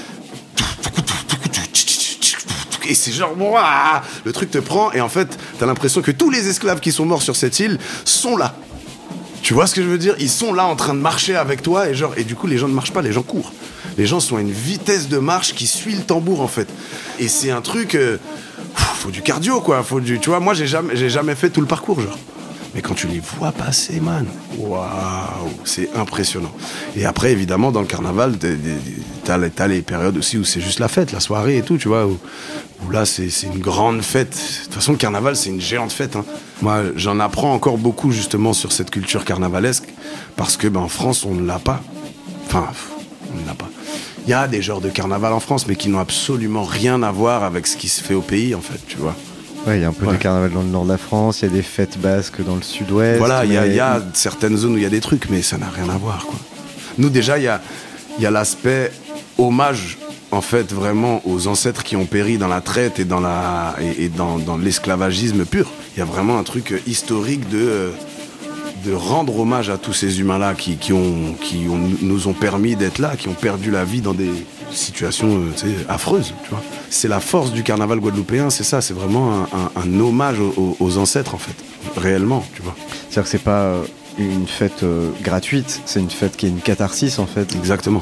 Et c'est genre, ouah, le truc te prend, et en fait, t'as l'impression que tous les esclaves qui sont morts sur cette île sont là. Tu vois ce que je veux dire? Ils sont là en train de marcher avec toi et du coup les gens ne marchent pas, les gens courent. Les gens sont à une vitesse de marche qui suit le tambour en fait. Et c'est un truc, faut du cardio quoi. Tu vois, moi j'ai jamais fait tout le parcours genre. Mais quand tu les vois passer, man, waouh, c'est impressionnant. Et après, évidemment, dans le carnaval, t'as les périodes aussi où c'est juste la fête, la soirée et tout, tu vois, où là, c'est une grande fête. De toute façon, le carnaval, c'est une géante fête. Hein. Moi, j'en apprends encore beaucoup, justement, sur cette culture carnavalesque, parce que, en France, on ne l'a pas. Enfin, on ne l'a pas. Il y a des genres de carnaval en France, mais qui n'ont absolument rien à voir avec ce qui se fait au pays, en fait, tu vois. Ouais, il y a un peu de carnaval dans le nord de la France, il y a des fêtes basques dans le sud-ouest. Voilà, il y a certaines zones où il y a des trucs, mais ça n'a rien à voir, quoi. Nous, déjà, il y a l'aspect hommage, en fait, vraiment aux ancêtres qui ont péri dans la traite et dans l'esclavagisme pur. Il y a vraiment un truc historique de rendre hommage à tous ces humains-là qui nous ont permis d'être là, qui ont perdu la vie dans des situations affreuses, tu vois. C'est la force du carnaval guadeloupéen, c'est ça, c'est vraiment un hommage aux ancêtres, en fait, réellement, tu vois. C'est-à-dire que c'est pas une fête gratuite, c'est une fête qui est une catharsis, en fait. Exactement.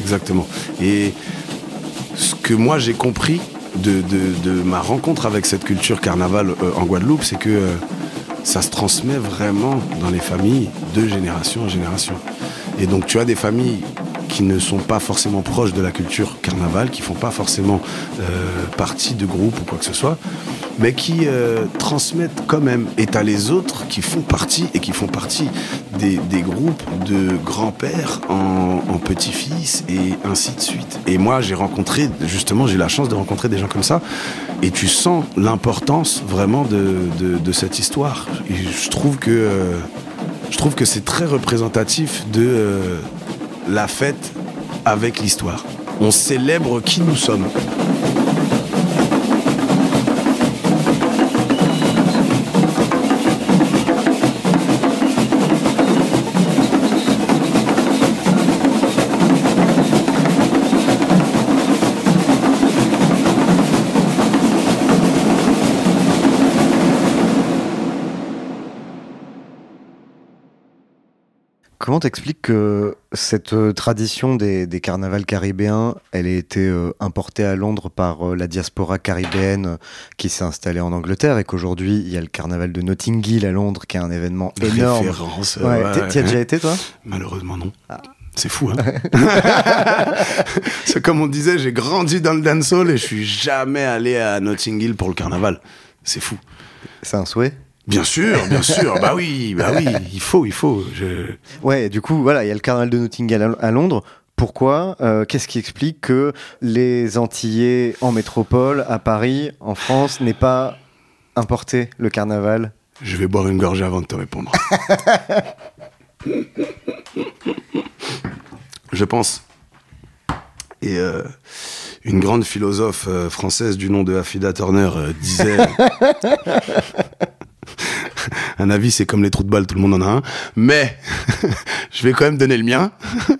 Et ce que moi j'ai compris de ma rencontre avec cette culture carnaval en Guadeloupe, c'est que ça se transmet vraiment dans les familles de génération en génération. Et donc tu as des familles qui ne sont pas forcément proches de la culture carnaval, qui font pas forcément partie de groupes ou quoi que ce soit, mais qui transmettent quand même. Et t'as les autres qui font partie des groupes de grands-pères en petits-fils et ainsi de suite. Et moi j'ai eu la chance de rencontrer des gens comme ça, et tu sens l'importance vraiment de cette histoire. Et je trouve que c'est très représentatif de la fête avec l'histoire. On célèbre qui nous sommes. Comment t'expliques que cette tradition des carnavals caribéens, elle ait été importée à Londres par la diaspora caribéenne qui s'est installée en Angleterre, et qu'aujourd'hui il y a le carnaval de Notting Hill à Londres qui est un événement énorme. Référence. T'y as déjà été, toi? Malheureusement non. Ah. C'est fou, hein. C'est comme on disait, j'ai grandi dans le dancehall et je suis jamais allé à Notting Hill pour le carnaval. C'est fou. C'est un souhait? Bien sûr. bah oui, il faut. Ouais, du coup, voilà, il y a le carnaval de Notting Hill à Londres. Pourquoi? Qu'est-ce qui explique que les Antillais en métropole, à Paris, en France, n'aient pas importé le carnaval? Je vais boire une gorgée avant de te répondre. Je pense. Et une grande philosophe française du nom de Affida Turner disait... Un avis, c'est comme les trous de balle, tout le monde en a un. Mais je vais quand même donner le mien.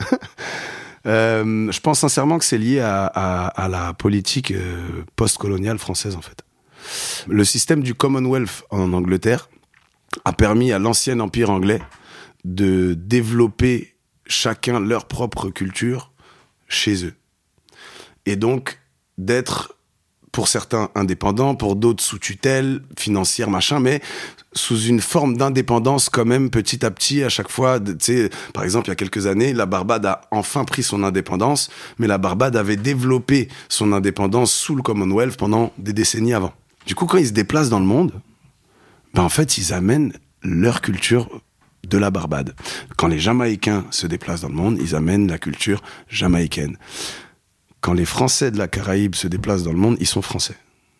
Je pense sincèrement que c'est lié à la politique post-coloniale française, en fait. Le système du Commonwealth en Angleterre a permis à l'ancien empire anglais de développer chacun leur propre culture chez eux. Et donc, d'être, pour certains, indépendants, pour d'autres sous tutelle, financière, machin, mais sous une forme d'indépendance quand même, petit à petit, à chaque fois. Tu sais, par exemple, il y a quelques années, la Barbade a enfin pris son indépendance, mais la Barbade avait développé son indépendance sous le Commonwealth pendant des décennies avant. Du coup, quand ils se déplacent dans le monde, en fait, ils amènent leur culture de la Barbade. Quand les Jamaïcains se déplacent dans le monde, ils amènent la culture jamaïcaine. Quand les Français de la Caraïbe se déplacent dans le monde, ils sont français.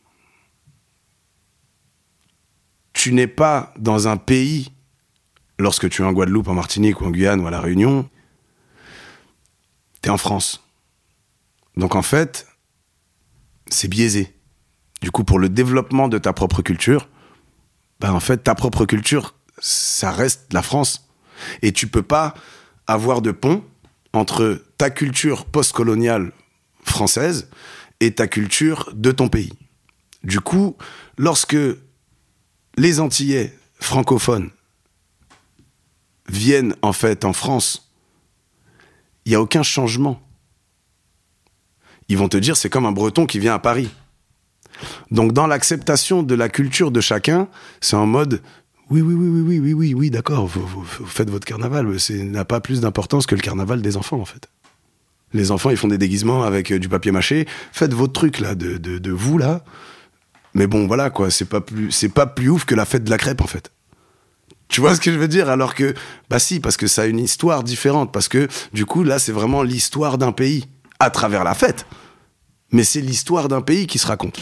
Tu n'es pas dans un pays, lorsque tu es en Guadeloupe, en Martinique ou en Guyane ou à La Réunion, t'es en France. Donc en fait, c'est biaisé. Du coup, pour le développement de ta propre culture, en fait, ta propre culture, ça reste la France. Et tu peux pas avoir de pont entre ta culture post-coloniale française et ta culture de ton pays. Du coup, lorsque les Antillais francophones viennent en fait en France, il n'y a aucun changement. Ils vont te dire c'est comme un Breton qui vient à Paris. Donc dans l'acceptation de la culture de chacun, c'est en mode oui, d'accord, vous faites votre carnaval, ça n'a pas plus d'importance que le carnaval des enfants en fait. Les enfants ils font des déguisements avec du papier mâché, faites votre truc là de vous là. Mais bon voilà quoi, c'est pas plus ouf que la fête de la crêpe en fait. Tu vois ce que je veux dire? Alors que bah si, parce que ça a une histoire différente, parce que du coup là c'est vraiment l'histoire d'un pays à travers la fête. Mais c'est l'histoire d'un pays qui se raconte.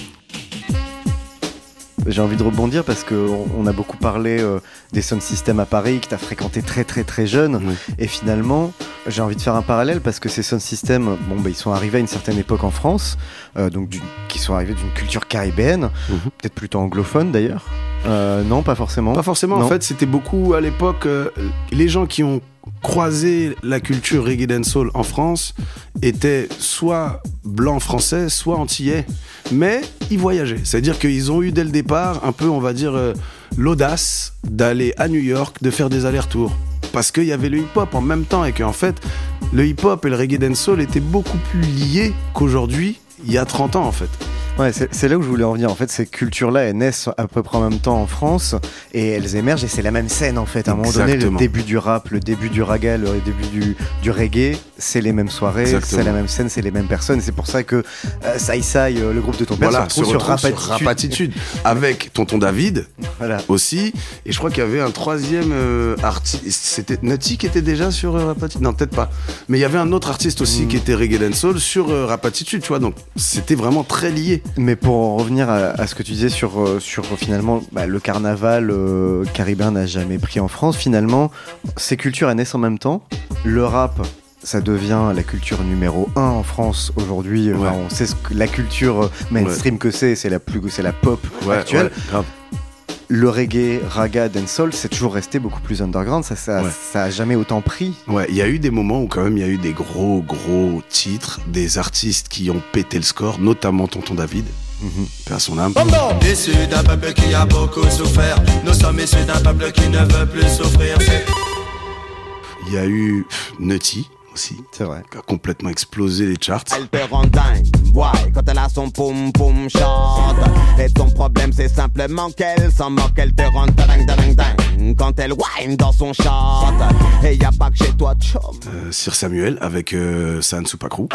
J'ai envie de rebondir parce qu'on a beaucoup parlé des sound systems à Paris que tu as fréquenté très très très jeune. Oui. Et finalement, j'ai envie de faire un parallèle parce que ces sound systems, ils sont arrivés à une certaine époque en France, qui sont arrivés d'une culture caribéenne, peut-être plutôt anglophone d'ailleurs. Non, pas forcément. Pas forcément, non. En fait, c'était beaucoup à l'époque, les gens qui ont croisé la culture reggae dancehall en France étaient soit blancs français, soit antillais, mais ils voyageaient. C'est-à-dire qu'ils ont eu dès le départ un peu, on va dire, l'audace d'aller à New York, de faire des allers-retours. Parce qu'il y avait le hip-hop en même temps et qu'en fait, le hip-hop et le reggae dancehall étaient beaucoup plus liés qu'aujourd'hui, il y a 30 ans en fait. Ouais, c'est là où je voulais en venir. En fait, ces cultures-là, elles naissent à peu près en même temps en France et elles émergent et c'est la même scène en fait. À un moment donné, le début du rap, le début du raga, le début du reggae, c'est les mêmes soirées, c'est la même scène, c'est les mêmes personnes. C'est pour ça que Sai, le groupe de ton père, se retrouve sur Rapatitude avec Tonton David aussi. Et je crois qu'il y avait un troisième artiste. C'était Nutty qui était déjà sur Rapatitude. Non, peut-être pas. Mais il y avait un autre artiste aussi qui était reggae dancehall sur Rapatitude, tu vois. Donc c'était vraiment très lié. Mais pour en revenir à ce que tu disais sur finalement le carnaval caribéen n'a jamais pris en France, finalement ces cultures elles naissent en même temps. Le rap ça devient la culture numéro 1 en France aujourd'hui. Ouais. On sait la culture mainstream que c'est la pop actuelle. Ouais, le reggae, raga, dancehall, c'est toujours resté beaucoup plus underground. Ça a jamais autant pris. Ouais, il y a eu des moments où quand même il y a eu des gros titres, des artistes qui ont pété le score, notamment Tonton David. Père son âme. Issus d'un peuple qui a beaucoup souffert, nous sommes issus d'un peuple qui ne veut plus souffrir. Il y a eu Nutty aussi, c'est vrai, qui a complètement explosé les charts. Elle te rend dingue, ouais, quand elle a son poum poum chante. Et ton problème c'est simplement qu'elle s'en moque, elle te rend dingue quand elle whine dans son chant. Et y a pas que chez toi chum. Sir Samuel avec San Supakru.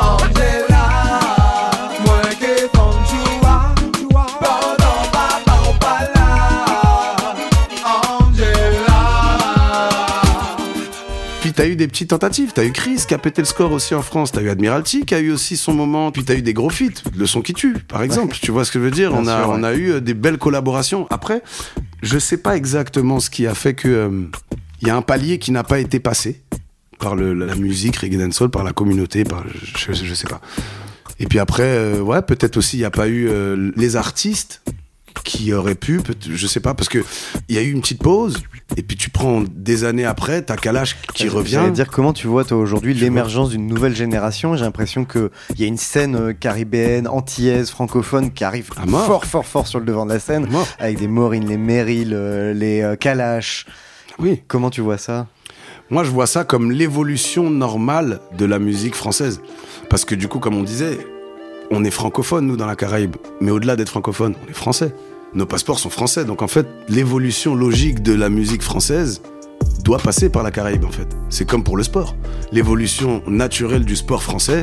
Puis t'as eu des petites tentatives, t'as eu Chris qui a pété le score aussi en France, t'as eu Admiralty qui a eu aussi son moment, puis t'as eu des gros feats, Le Son Qui Tue par exemple, tu vois ce que je veux dire, on a eu des belles collaborations. Après, je sais pas exactement ce qui a fait que y a un palier qui n'a pas été passé par la musique reggae dancehall, par la communauté, je sais pas. Et puis après, peut-être aussi il y a pas eu les artistes qui auraient pu, je sais pas, parce que il y a eu une petite pause, et puis tu prends des années après, t'as Kalash qui revient. J'allais dire, comment tu vois toi aujourd'hui l'émergence d'une nouvelle génération? J'ai l'impression qu'il y a une scène caribéenne, antillaise, francophone qui arrive fort sur le devant de la scène, avec des Maureen, les Meryl, les Kalash. Oui. Comment tu vois ça? Moi, je vois ça comme l'évolution normale de la musique française. Parce que du coup, comme on disait, on est francophone, nous, dans la Caraïbe. Mais au-delà d'être francophone, on est français. Nos passeports sont français. Donc, en fait, l'évolution logique de la musique française doit passer par la Caraïbe, en fait. C'est comme pour le sport. L'évolution naturelle du sport français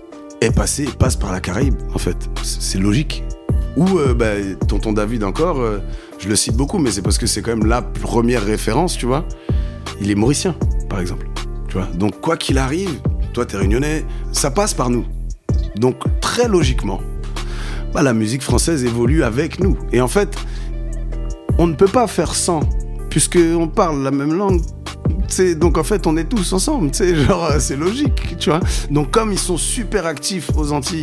passe par la Caraïbe, en fait. C'est logique. Ou, Tonton David encore, je le cite beaucoup, mais c'est parce que c'est quand même la première référence, tu vois. Il est mauricien, par exemple. Tu vois. Donc, quoi qu'il arrive, toi, t'es réunionnais, ça passe par nous. Donc, très logiquement, la musique française évolue avec nous. Et en fait, on ne peut pas faire sans, puisqu'on parle la même langue. Donc, en fait, on est tous ensemble. C'est logique, tu vois. Donc, comme ils sont super actifs aux Antilles,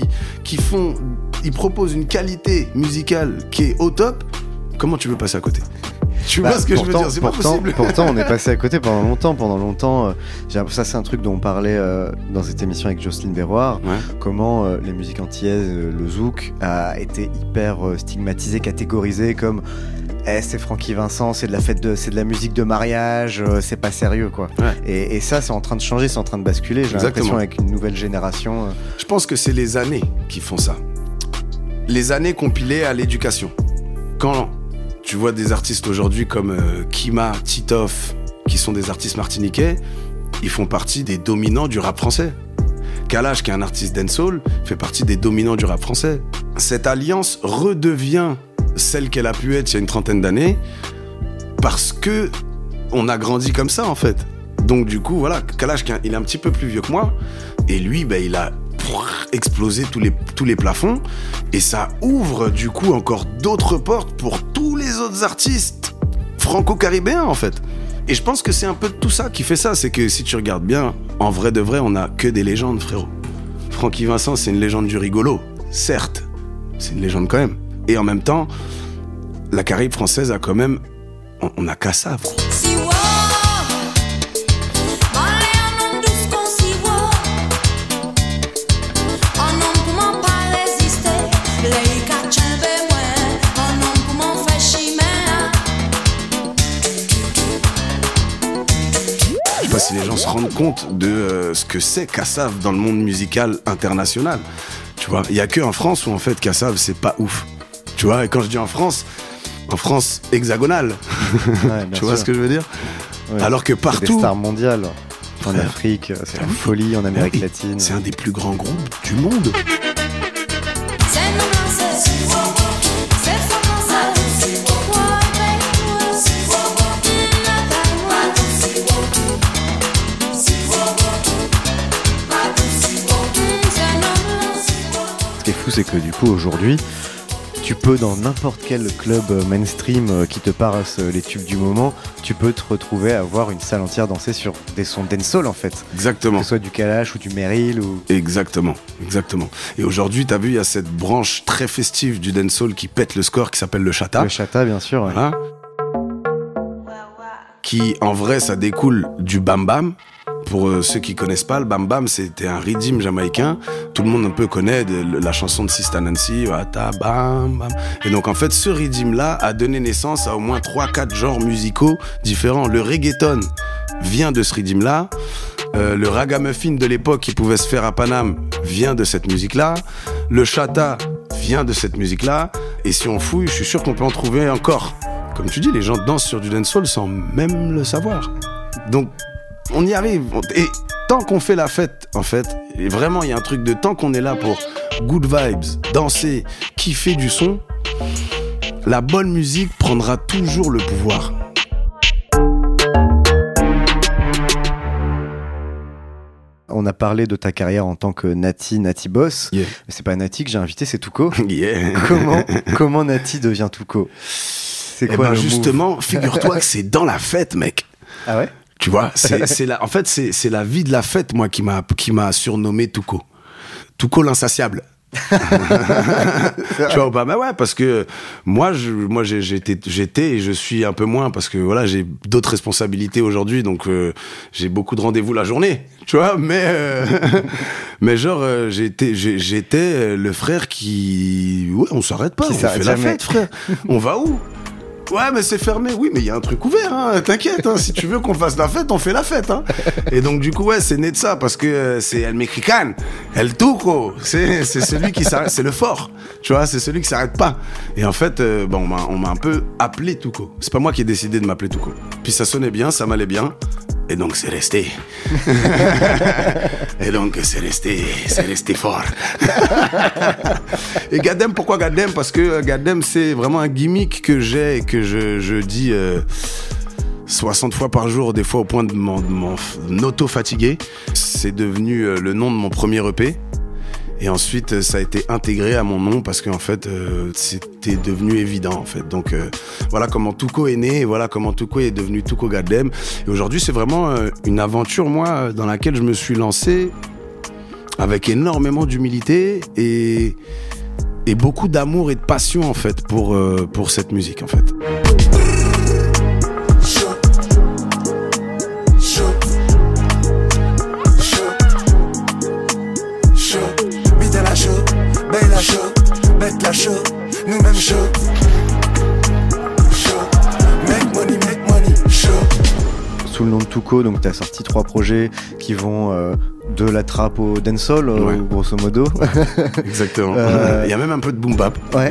ils proposent une qualité musicale qui est au top, comment tu veux passer à côté ? Tu vois ce que je veux dire, c'est pas possible. Pourtant, on est passé à côté pendant longtemps. Ça, c'est un truc dont on parlait dans cette émission avec Jocelyne Berroir. Ouais. Comment les musiques antillaises, le zouk, a été hyper stigmatisé, catégorisé comme c'est Francky Vincent, c'est de la musique de mariage, c'est pas sérieux quoi. Ouais. Et ça c'est en train de changer, c'est en train de basculer, j'ai l'impression avec une nouvelle génération. Je pense que c'est les années qui font ça. Les années compilées à l'éducation. Quand tu vois des artistes aujourd'hui comme Kima, Titoff, qui sont des artistes martiniquais, ils font partie des dominants du rap français. Kalash, qui est un artiste dancehall, fait partie des dominants du rap français. Cette alliance redevient celle qu'elle a pu être il y a une trentaine d'années parce que on a grandi comme ça en fait. Donc du coup voilà, Kalash il est un petit peu plus vieux que moi et lui il a explosé tous les plafonds et ça ouvre du coup encore d'autres portes pour tous les autres artistes franco-caribéens en fait. Et je pense que c'est un peu tout ça qui fait ça, c'est que si tu regardes bien, en vrai de vrai, on a que des légendes frérot. Francky Vincent, c'est une légende du rigolo, certes, c'est une légende quand même. Et en même temps, la Caraïbe française a quand même... On a Kassav. Je sais pas si les gens se rendent compte de ce que c'est Kassav dans le monde musical international. Tu vois, il y a que en France où en fait Kassav c'est pas ouf. Tu vois, et quand je dis en France hexagonale. Ouais, tu vois ce que je veux dire? Ouais. Alors que partout. C'est des stars mondiales. En Afrique, c'est la folie, en Amérique latine. C'est un des plus grands groupes du monde. Ce qui est fou, c'est que du coup, aujourd'hui, tu peux dans n'importe quel club mainstream qui te paraisse les tubes du moment, tu peux te retrouver à voir une salle entière danser sur des sons dancehall en fait. Exactement. Que ce soit du Kalash ou du Meryl ou... Exactement. Et aujourd'hui, t'as vu, il y a cette branche très festive du dancehall qui pète le score qui s'appelle le chata. Le chata, bien sûr. Ouais. Voilà. Qui, en vrai, ça découle du bam bam. Pour ceux qui connaissent pas, le bam bam, c'était un rythme jamaïcain. Tout le monde un peu connaît la chanson de Sista Nancy, Wata bam bam. Et donc en fait, ce rythme-là a donné naissance à au moins 3-4 genres musicaux différents. Le reggaeton vient de ce rythme-là. Le ragamuffin de l'époque qui pouvait se faire à Paname vient de cette musique-là. Le chata vient de cette musique-là. Et si on fouille, je suis sûr qu'on peut en trouver encore. Comme tu dis, les gens dansent sur du dancehall sans même le savoir. Donc on y arrive. Et tant qu'on fait la fête, en fait, et vraiment, il y a un truc de tant qu'on est là pour good vibes, danser, kiffer du son, la bonne musique prendra toujours le pouvoir. On a parlé de ta carrière en tant que Nati Boss. Yeah. Mais c'est pas Nati que j'ai invité, c'est Tuco. Yeah. Comment Nati devient Tuco? C'est quoi le justement, move? figure-toi que c'est dans la fête, mec. Ah ouais? Tu vois, en fait, c'est la vie de la fête, moi, qui m'a surnommé Tuco. Tuco l'insatiable. Tu vois, bah ouais, parce que moi j'étais et je suis un peu moins parce que voilà, j'ai d'autres responsabilités aujourd'hui, donc j'ai beaucoup de rendez-vous la journée, tu vois, mais genre j'étais le frère qui, ouais, on s'arrête pas, on fait la fête, frère. On va où? Ouais, mais c'est fermé. Oui, mais il y a un truc ouvert, hein. T'inquiète, hein. Si tu veux qu'on fasse la fête, on fait la fête, hein. Et donc, du coup, ouais, c'est né de ça, parce que c'est El Mexican, El Tuco. C'est celui qui s'arrête, c'est le fort. Tu vois, c'est celui qui s'arrête pas. Et en fait, on m'a un peu appelé Tuco. C'est pas moi qui ai décidé de m'appeler Tuco. Puis ça sonnait bien, ça m'allait bien. Et donc, c'est resté. Et donc, c'est resté fort. Et Gadem, pourquoi Gadem? Parce que Gadem, c'est vraiment un gimmick que j'ai et que je dis 60 fois par jour, des fois au point de m'en auto-fatiguer. C'est devenu le nom de mon premier EP. Et ensuite, ça a été intégré à mon nom parce qu'en fait, c'était devenu évident, en fait. Donc, voilà comment Tuco est né et voilà comment Tuco est devenu Tuco Gadem. Et aujourd'hui, c'est vraiment une aventure, moi, dans laquelle je me suis lancé avec énormément d'humilité et beaucoup d'amour et de passion, en fait, pour cette musique, en fait. Bête la chaud, nous-mêmes chaud. sous le nom de Tuco, donc tu as sorti 3 projets qui vont de la trap au dancehall, grosso modo. Exactement. Il y a même un peu de boom bap. Ouais.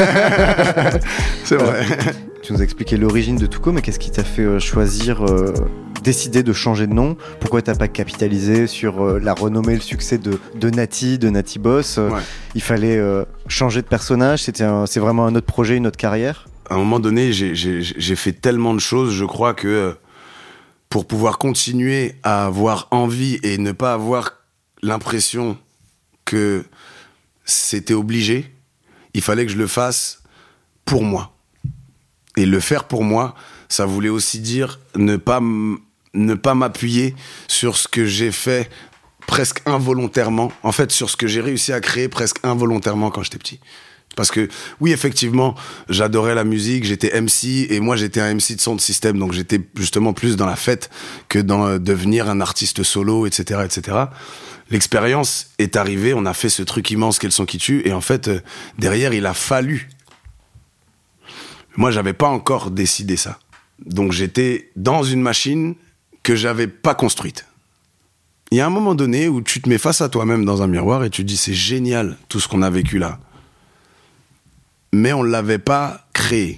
C'est vrai. Tu nous as expliqué l'origine de Tuco, mais qu'est-ce qui t'a fait choisir, décider de changer de nom? Pourquoi t'as pas capitalisé sur la renommée, le succès de Nati Boss? Il fallait changer de personnage, c'est vraiment un autre projet, une autre carrière? À un moment donné, j'ai fait tellement de choses, je crois que pour pouvoir continuer à avoir envie et ne pas avoir l'impression que c'était obligé, il fallait que je le fasse pour moi. Et le faire pour moi, ça voulait aussi dire ne pas m'appuyer sur ce que j'ai fait presque involontairement. En fait, sur ce que j'ai réussi à créer presque involontairement quand j'étais petit. Parce que, oui, effectivement, j'adorais la musique, j'étais MC, et moi, j'étais un MC de sound system, donc j'étais justement plus dans la fête que dans devenir un artiste solo, etc., etc. L'expérience est arrivée, on a fait ce truc immense qu'est le son qui tue, et en fait, derrière, il a fallu. Moi, j'avais pas encore décidé ça. Donc, j'étais dans une machine que j'avais pas construite. Il y a un moment donné où tu te mets face à toi-même dans un miroir et tu te dis, c'est génial, tout ce qu'on a vécu là. Mais on l'avait pas créé.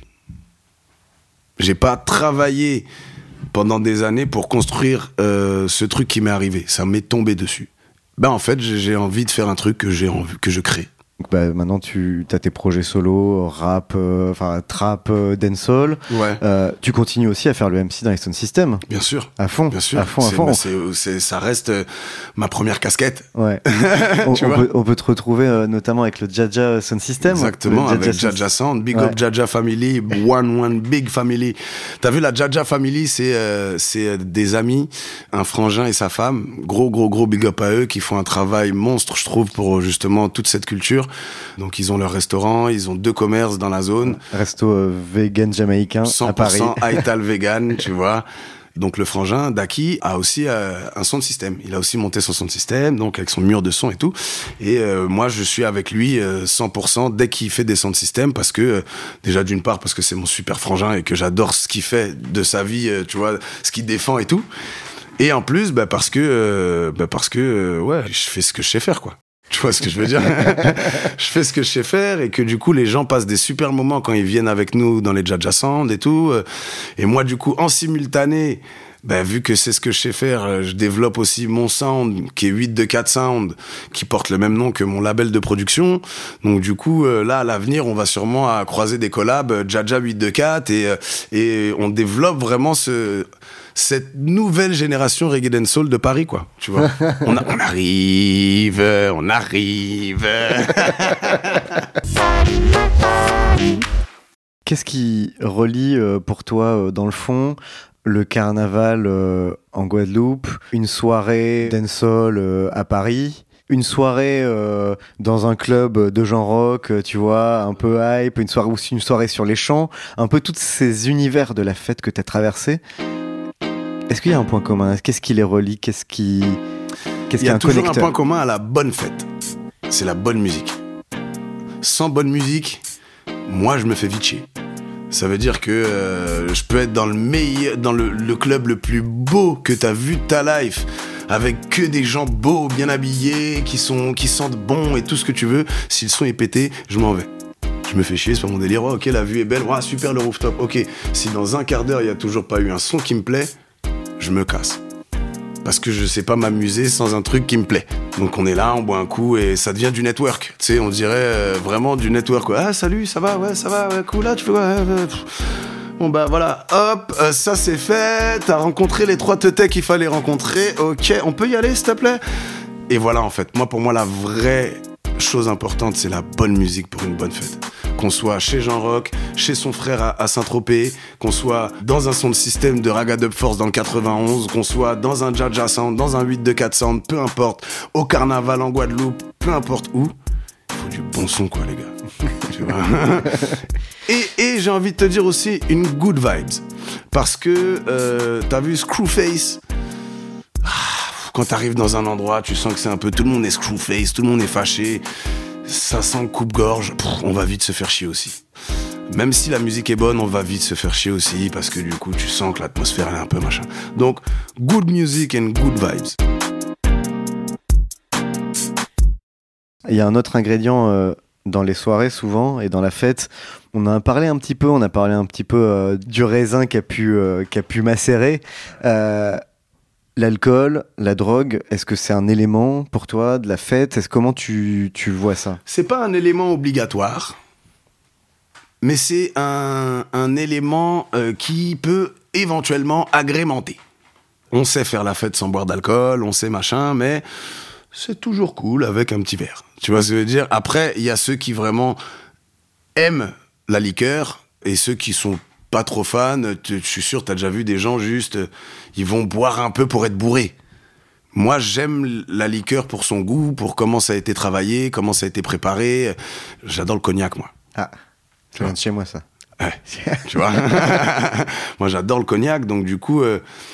J'ai pas travaillé pendant des années pour construire ce truc qui m'est arrivé. Ça m'est tombé dessus. En fait, j'ai envie de faire un truc que je crée. Donc maintenant tu as tes projets solo, rap, trap, dancehall. Ouais. Tu continues aussi à faire le MC dans les sound systems. Bien sûr. À fond. Bien sûr. À fond. Ça reste ma première casquette. Ouais. on peut te retrouver notamment avec le Jaja Sound System. Exactement, avec Jaja Sound. Big up Jaja Family, one big family. T'as vu, la Jaja Family, c'est des amis, un frangin et sa femme. Gros big up à eux qui font un travail monstre, je trouve, pour justement toute cette culture. Donc ils ont leur restaurant, ils ont 2 commerces dans la zone. Resto vegan jamaïcain à Paris. 100% Aital vegan, tu vois. Donc le frangin Daki a aussi un son de système. Il a aussi monté son son de système, donc avec son mur de son et tout. Et moi je suis avec lui 100% dès qu'il fait des sons de système, parce que déjà d'une part parce que c'est mon super frangin et que j'adore ce qu'il fait de sa vie, tu vois, ce qu'il défend et tout. Et en plus parce que je fais ce que je sais faire, quoi. Tu vois ce que je veux dire? Je fais ce que je sais faire, et que du coup les gens passent des super moments quand ils viennent avec nous dans les Jaja Sound et tout. Et moi du coup en simultané, vu que c'est ce que je sais faire, je développe aussi mon sound qui est 824 Sound, qui porte le même nom que mon label de production. Donc du coup là à l'avenir on va sûrement à croiser des collabs Jaja 824 et on développe vraiment cette nouvelle génération reggae dancehall de Paris, quoi. Tu vois, on arrive. Qu'est-ce qui relie pour toi, dans le fond, le carnaval en Guadeloupe, une soirée dancehall à Paris, une soirée dans un club de genre rock, tu vois, un peu hype, une soirée sur les champs, un peu tous ces univers de la fête que tu as traversé? Est-ce qu'il y a un point commun? Qu'est-ce qui les relie? Qu'est-ce qui est un connecteur? Il y a toujours un point commun à la bonne fête. C'est la bonne musique. Sans bonne musique, moi, je me fais vite chier. Ça veut dire que je peux être dans le club le plus beau que t'as vu de ta life, avec que des gens beaux, bien habillés, qui sentent bon et tout ce que tu veux. Si le son est pété, je m'en vais. Je me fais chier, c'est pas mon délire. Oh, ok, la vue est belle. Oh, super le rooftop. Ok, si dans un quart d'heure, il y a toujours pas eu un son qui me plaît, je me casse. Parce que je sais pas m'amuser sans un truc qui me plaît. Donc on est là, on boit un coup et ça devient du network. Tu sais, on dirait vraiment du network. Ah, salut, ça va, ouais, cool, là, tu fais quoi? Bon voilà, hop, ça c'est fait. T'as rencontré les 3 teutés qu'il fallait rencontrer. Ok, on peut y aller, s'il te plaît? Et voilà, en fait, pour moi, la vraie chose importante, c'est la bonne musique pour une bonne fête. Qu'on soit chez Jean Rock, chez son frère à Saint-Tropez, qu'on soit dans un son de système de Raga Dub Force dans le 91, qu'on soit dans un Jaja Sound, dans un 824 Sound, peu importe, au carnaval en Guadeloupe, peu importe où, il faut du bon son, quoi, les gars. Tu vois. Et j'ai envie de te dire aussi une good vibes. Parce que t'as vu Screwface? Quand t'arrives dans un endroit, tu sens que c'est un peu... Tout le monde est Screwface, tout le monde est fâché. Ça sent coupe-gorge, on va vite se faire chier aussi. Même si la musique est bonne, on va vite se faire chier aussi parce que du coup, tu sens que l'atmosphère elle est un peu machin. Donc, good music and good vibes. Il y a un autre ingrédient dans les soirées souvent et dans la fête. On a parlé un petit peu du raisin qui a pu macérer. L'alcool, la drogue, est-ce que c'est un élément pour toi de la fête ? Comment tu vois ça ? C'est pas un élément obligatoire, mais c'est un élément qui peut éventuellement agrémenter. On sait faire la fête sans boire d'alcool, on sait machin, mais c'est toujours cool avec un petit verre. Tu vois ce que je veux dire ? Après, il y a ceux qui vraiment aiment la liqueur et ceux qui sont pas trop fans. Je suis sûr, t'as déjà vu des gens juste, ils vont boire un peu pour être bourrés. Moi, j'aime la liqueur pour son goût, pour comment ça a été travaillé, comment ça a été préparé. J'adore le cognac, moi. Ah, ça vient de chez moi, ça. Ouais, tu vois. Moi, j'adore le cognac, donc du coup,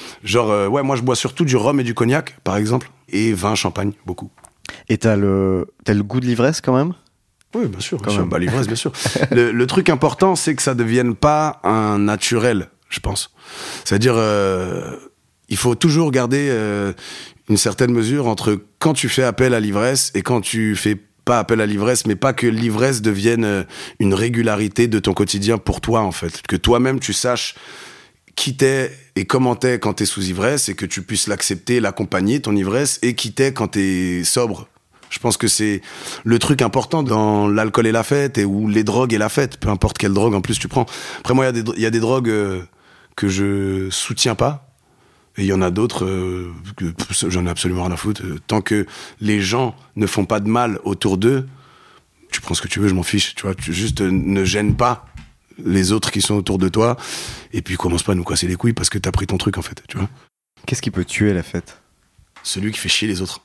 moi, je bois surtout du rhum et du cognac, par exemple, et vin, champagne, beaucoup. Et t'as le goût de l'ivresse, quand même ? Oui, bien sûr. Bah, l'ivresse, bien sûr. Le truc important, c'est que ça devienne pas un naturel, je pense. C'est-à-dire, il faut toujours garder une certaine mesure entre quand tu fais appel à l'ivresse et quand tu fais pas appel à l'ivresse, mais pas que l'ivresse devienne une régularité de ton quotidien pour toi, en fait. Que toi-même, tu saches qui t'es et comment t'es quand t'es sous ivresse et que tu puisses l'accepter, l'accompagner, ton ivresse, et qui t'es quand t'es sobre. Je pense que c'est le truc important dans l'alcool et la fête, ou les drogues et la fête, peu importe quelle drogue en plus tu prends. Après, moi, il y a des drogues que je soutiens pas, et il y en a d'autres que j'en ai absolument rien à foutre. Tant que les gens ne font pas de mal autour d'eux, tu prends ce que tu veux, je m'en fiche. Tu vois, tu juste ne gênes pas les autres qui sont autour de toi, et puis commence pas à nous casser les couilles parce que t'as pris ton truc, en fait, tu vois. Qu'est-ce qui peut tuer la fête ? Celui qui fait chier les autres.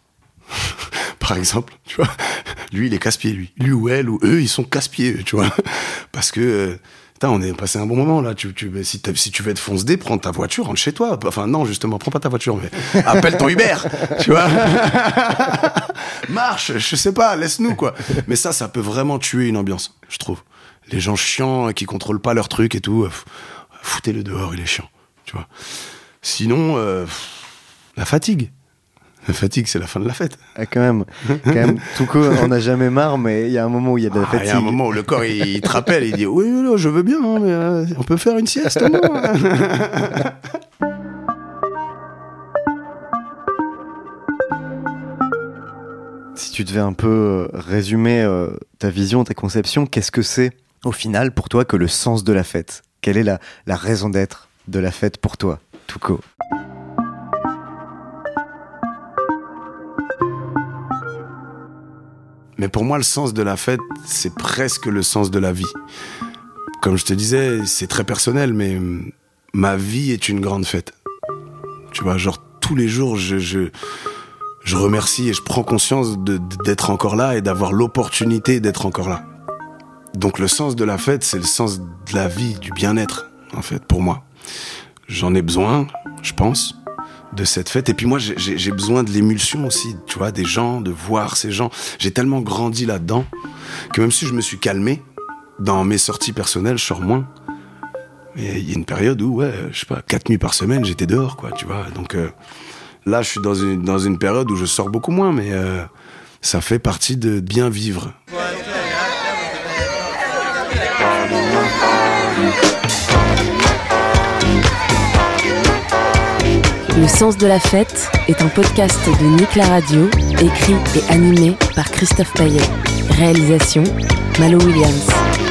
Par exemple, tu vois, lui il est casse-pied, lui ou elle ou eux ils sont casse-pieds, tu vois, parce que on est passé un bon moment là. Si tu veux être fonce-dé, prends ta voiture, rentre chez toi. Enfin non, justement, prends pas ta voiture, mais appelle ton Uber, tu vois. Marche, je sais pas, laisse-nous quoi. Mais ça peut vraiment tuer une ambiance, je trouve. Les gens chiants qui contrôlent pas leur truc et tout, foutez-le dehors, il est chiant, tu vois. Sinon, la fatigue. La fatigue, c'est la fin de la fête. Ah, quand même, tout coup, on n'a jamais marre, mais il y a un moment où il y a de la fatigue. Il y a un moment où le corps, il te rappelle, il dit « Oui, je veux bien, hein, mais on peut faire une sieste, moi. » Si tu devais un peu résumer ta vision, ta conception, qu'est-ce que c'est, au final, pour toi, que le sens de la fête ? Quelle est la raison d'être de la fête pour toi, Touko ? Mais pour moi, le sens de la fête, c'est presque le sens de la vie. Comme je te disais, c'est très personnel, mais ma vie est une grande fête. Tu vois, genre tous les jours, je remercie et je prends conscience d'être encore là et d'avoir l'opportunité d'être encore là. Donc le sens de la fête, c'est le sens de la vie, du bien-être, en fait, pour moi. J'en ai besoin, je pense, de cette fête. Et puis moi, j'ai besoin de l'émulsion aussi, tu vois, des gens, de voir ces gens. J'ai tellement grandi là-dedans que même si je me suis calmé, dans mes sorties personnelles, je sors moins. Mais il y a une période où, je sais pas, 4 nuits par semaine, j'étais dehors, quoi, tu vois. Donc là, je suis dans une période où je sors beaucoup moins, mais ça fait partie de bien vivre. Le sens de la fête est un podcast de Nick la Radio, écrit et animé par Christophe Payet. Réalisation, Malo Williams.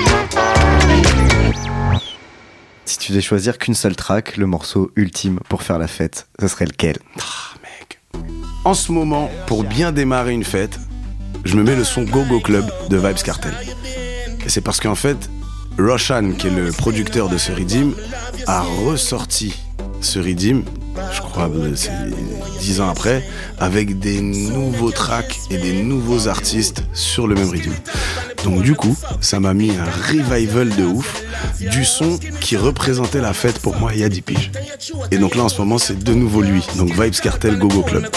Si tu devais choisir qu'une seule track, le morceau ultime pour faire la fête, ce serait lequel ? Mec. En ce moment, pour bien démarrer une fête, je me mets le son Go Go Club de Vybz Kartel. Et c'est parce qu'en fait, Roshan, qui est le producteur de ce Riddim, a ressorti ce Riddim, je crois c'est 10 ans après, avec des nouveaux tracks et des nouveaux artistes sur le même rythme. Donc du coup, ça m'a mis un revival de ouf du son qui représentait la fête pour moi il y a 10 piges. Et donc là en ce moment c'est de nouveau lui, donc Vybz Kartel Go Go Club.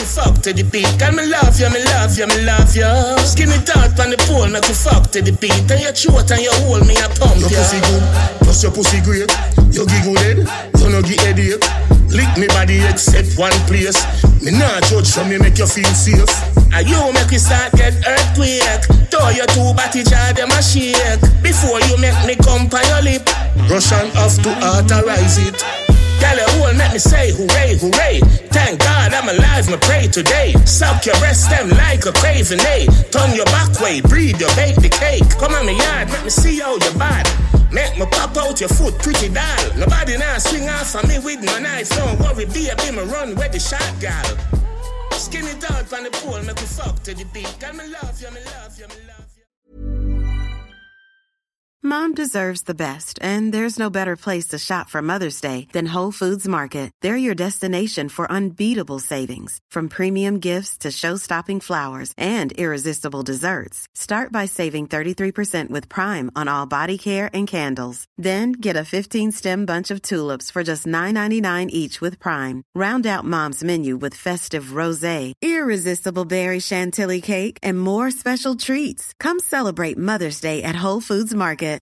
Lick me body except one place. Me not judge so me make you feel safe. And you make me start get earthquake. Throw your two body jar them a shake. Before you make me come by your lip. Russian have to authorize it. Girl, you whole make me say hooray, hooray. Thank God I'm alive, me pray today. Suck your breast them like a craving, eh? Turn your back way, breathe, you bake the cake. Come on me yard, make me see how you bad. Make me pop out your foot, pretty doll. Nobody now swing off on me with no knife. Don't worry, baby, me run where the shot gal. Skinny dog on the pole, make me fuck to the beat. Girl, me love you, me love you, me love you. Mom deserves the best, and there's no better place to shop for Mother's Day than Whole Foods Market. They're your destination for unbeatable savings, from premium gifts to show-stopping flowers and irresistible desserts. Start by saving 33% with Prime on all body care and candles. Then get a 15-stem bunch of tulips for just $9.99 each with Prime. Round out Mom's menu with festive rosé, irresistible berry chantilly cake, and more special treats. Come celebrate Mother's Day at Whole Foods Market.